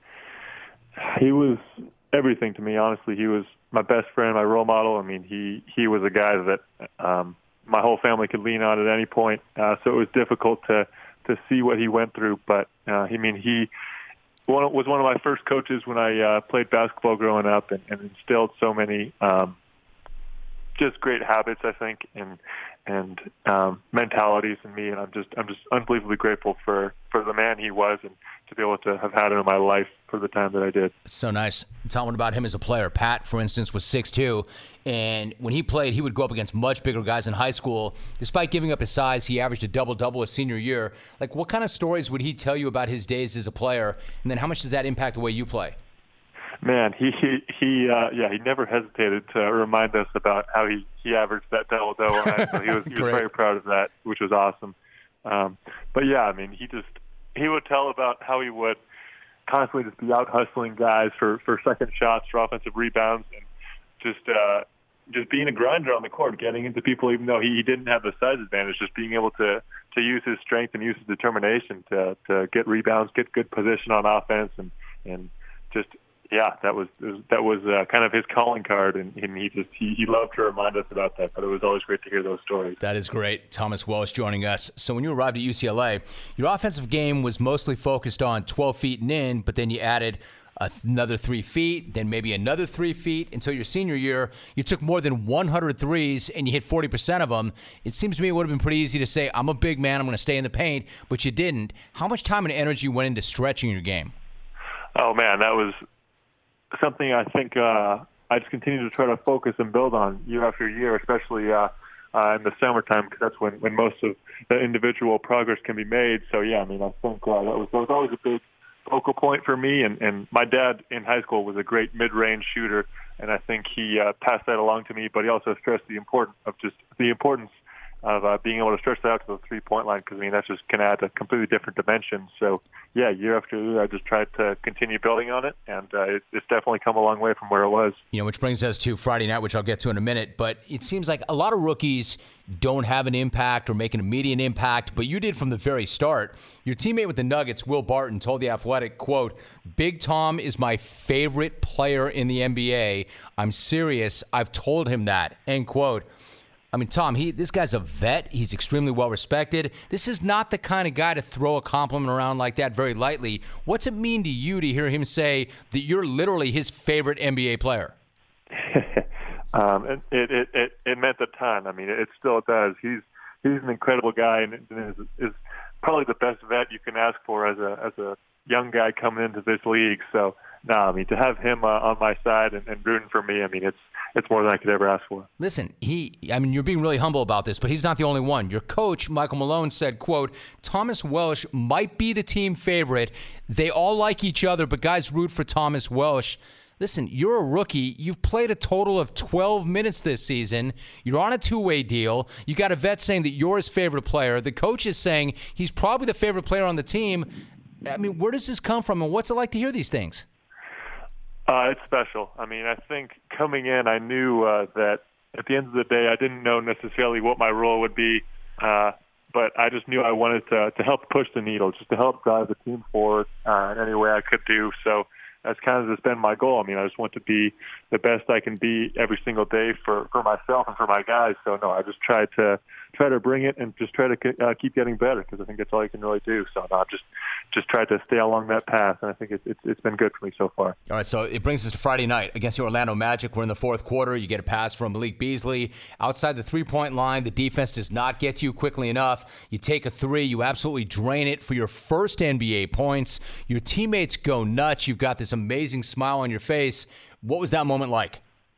[SPEAKER 19] He was everything to me, honestly. He was my best friend, my role model. I mean, he, he was a guy that um, my whole family could lean on at any point. Uh, so it was difficult to, to see what he went through. But, uh, I mean, he one, was one of my first coaches when I uh, played basketball growing up, and, and instilled so many um, just great habits, I think, and and um, mentalities in me. And I'm just I'm just unbelievably grateful for, for the man he was, and to be able to have had him in my life for the time that I did.
[SPEAKER 2] So nice. Tell me about him as a player. Pat, for instance, was six two, and when he played, he would go up against much bigger guys in high school. Despite giving up his size, he averaged a double-double his senior year. Like, what kind of stories would he tell you about his days as a player, and then how much does that impact the way you play?
[SPEAKER 19] Man, he he, he uh, yeah, he never hesitated to remind us about how he, he averaged that double-double. So he was, he was very proud of that, which was awesome. Um, but yeah, I mean, he just he would tell about how he would constantly just be out hustling guys for, for second shots, for offensive rebounds, and just uh, just being a grinder on the court, getting into people even though he, he didn't have the size advantage, just being able to, to use his strength and use his determination to to get rebounds, get good position on offense, and and just. Yeah, that was that was uh, kind of his calling card, and, and he just he, he loved to remind us about that. But it was always great to hear those stories.
[SPEAKER 2] That is great. Thomas Walsh joining us. So when you arrived at U C L A, your offensive game was mostly focused on twelve feet and in, but then you added another three feet, then maybe another three feet until your senior year. You took more than one hundred threes, and you hit forty percent of them. It seems to me it would have been pretty easy to say, I'm a big man, I'm going to stay in the paint, but you didn't. How much time and energy went into stretching your game?
[SPEAKER 19] Oh, man, that was something I think uh, I just continue to try to focus and build on year after year, especially uh, uh, in the summertime because that's when, when most of the individual progress can be made. So, yeah, I mean, I think uh, that, was, that was always a big focal point for me. And, and my dad in high school was a great mid-range shooter, and I think he uh, passed that along to me, but he also stressed the importance of just the importance of uh, being able to stretch that out to the three-point line because, I mean, that just can add a completely different dimension. So, yeah, year after year, I just tried to continue building on it, and uh, it, it's definitely come a long way from where it was.
[SPEAKER 2] You know, which brings us to Friday night, which I'll get to in a minute, but it seems like a lot of rookies don't have an impact or make an immediate impact, but you did from the very start. Your teammate with the Nuggets, Will Barton, told The Athletic, quote, "Big Tom is my favorite player in the N B A. I'm serious. I've told him that," end quote. I mean, Tom, he this guy's a vet. He's extremely well-respected. This is not the kind of guy to throw a compliment around like that very lightly. What's it mean to you to hear him say that you're literally his favorite N B A player?
[SPEAKER 19] um, it, it, it, it meant a ton. I mean, it still does. He's he's an incredible guy and is, is probably the best vet you can ask for as a as a young guy coming into this league. So, no, I mean, to have him uh, on my side and, and rooting for me, I mean, it's it's more than I could ever ask for.
[SPEAKER 2] Listen, he, I mean, you're being really humble about this, but he's not the only one. Your coach, Michael Malone, said, quote, "Thomas Welsh might be the team favorite. They all like each other, but guys root for Thomas Welsh." Listen, you're a rookie. You've played a total of twelve minutes this season. You're on a two-way deal. You got a vet saying that you're his favorite player. The coach is saying he's probably the favorite player on the team. I mean, where does this come from, and what's it like to hear these things?
[SPEAKER 19] Uh, it's special. I mean, I think coming in, I knew uh, that at the end of the day, I didn't know necessarily what my role would be, uh, but I just knew I wanted to, to help push the needle, just to help drive the team forward uh, in any way I could do. So that's kind of just been my goal. I mean, I just want to be the best I can be every single day for, for myself and for my guys. So, no, I just try to try to bring it and just try to uh, keep getting better because I think that's all you can really do. So, no, just just try to stay along that path, and I think it's, it's it's been good for me so far.
[SPEAKER 2] All right, so it brings us to Friday night against the Orlando Magic. We're in the fourth quarter. You get a pass from Malik Beasley. Outside the three-point line, the defense does not get to you quickly enough. You take a three. You absolutely drain it for your first N B A points. Your teammates go nuts. You've got this amazing smile on your face. What was that moment like?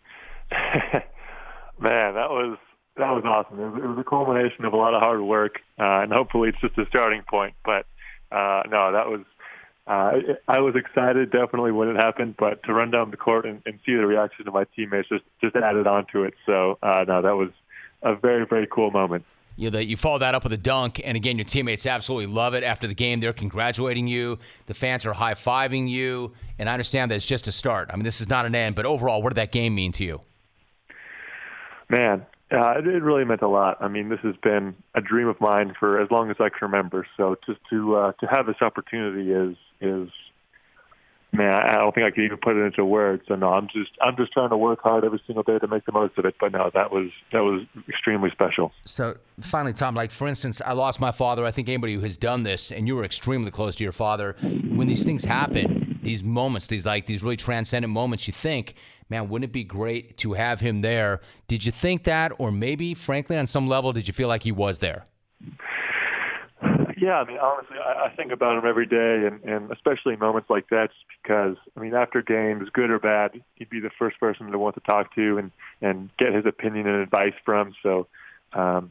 [SPEAKER 19] Man, that was that was awesome. It was, it was a culmination of a lot of hard work, uh, and hopefully it's just a starting point. But uh, no, that was uh, I was excited definitely when it happened, but to run down the court and, and see the reaction of my teammates just just added on to it. So uh, no, that was a very very cool moment.
[SPEAKER 2] You know, that you follow that up with a dunk, and again, your teammates absolutely love it. After the game, they're congratulating you. The fans are high-fiving you, and I understand that it's just a start. I mean, this is not an end, but overall, what did that game mean to you?
[SPEAKER 19] Man, uh, it, it really meant a lot. I mean, this has been a dream of mine for as long as I can remember. So just to uh, to have this opportunity is is. Man, I don't think I could even put it into words. So no, I'm just I'm just trying to work hard every single day to make the most of it. But no, that was that was extremely special.
[SPEAKER 2] So finally, Tom, like for instance, I lost my father. I think anybody who has done this, and you were extremely close to your father, when these things happen, these moments, these like these really transcendent moments, you think, man, wouldn't it be great to have him there? Did you think that, or maybe, frankly, on some level, did you feel like he was there?
[SPEAKER 19] Yeah, I mean, honestly, I, I think about him every day, and, and especially in moments like that, just because, I mean, after games, good or bad, he'd be the first person to want to talk to and, and get his opinion and advice from. So um,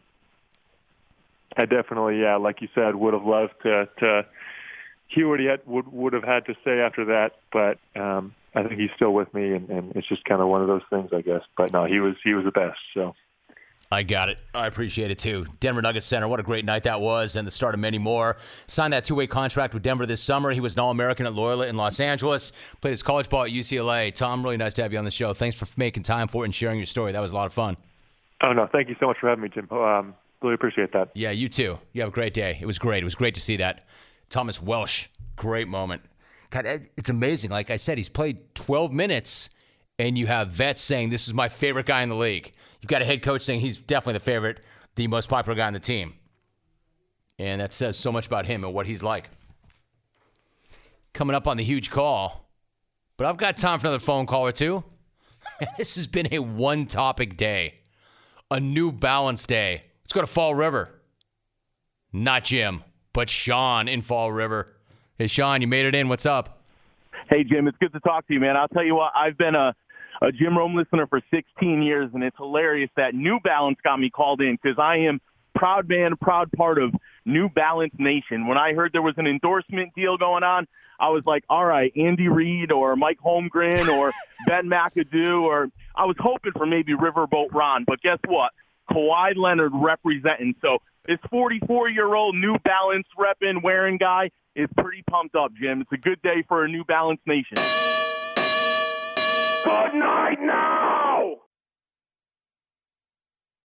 [SPEAKER 19] I definitely, yeah, like you said, would have loved to, to hear what he had, would, would have had to say after that, but um, I think he's still with me, and, and it's just kind of one of those things, I guess. But no, he was he was the best, so.
[SPEAKER 2] I got it. I appreciate it, too. Denver Nuggets center, what a great night that was, and the start of many more. Signed that two-way contract with Denver this summer. He was an All-American at Loyola in Los Angeles. Played his college ball at U C L A. Tom, really nice to have you on the show. Thanks for making time for it and sharing your story. That was a lot of fun.
[SPEAKER 19] Oh, no, thank you so much for having me, Jim. Um, really appreciate that.
[SPEAKER 2] Yeah, you too. You have a great day. It was great. It was great to see that. Thomas Welsh, great moment. God, it's amazing. Like I said, he's played twelve minutes, and you have vets saying, this is my favorite guy in the league. You've got a head coach saying he's definitely the favorite, the most popular guy on the team. And that says so much about him and what he's like. Coming up on the huge call. But I've got time for another phone call or two. This has been a one-topic day. A New Balance day. Let's go to Fall River. Not Jim, but Sean in Fall River. Hey, Sean, you made it in. What's up?
[SPEAKER 20] Hey, Jim, it's good to talk to you, man. I'll tell you what, I've been a a Jim Rome listener for sixteen years, and it's hilarious that New Balance got me called in because I am proud man, proud part of New Balance Nation. When I heard there was an endorsement deal going on, I was like, all right, Andy Reid or Mike Holmgren or Ben McAdoo, or I was hoping for maybe Riverboat Ron. But guess what? Kawhi Leonard representing. So this forty-four-year-old New Balance repping, wearing guy is pretty pumped up, Jim. It's a good day for a New Balance Nation.
[SPEAKER 6] Good night now.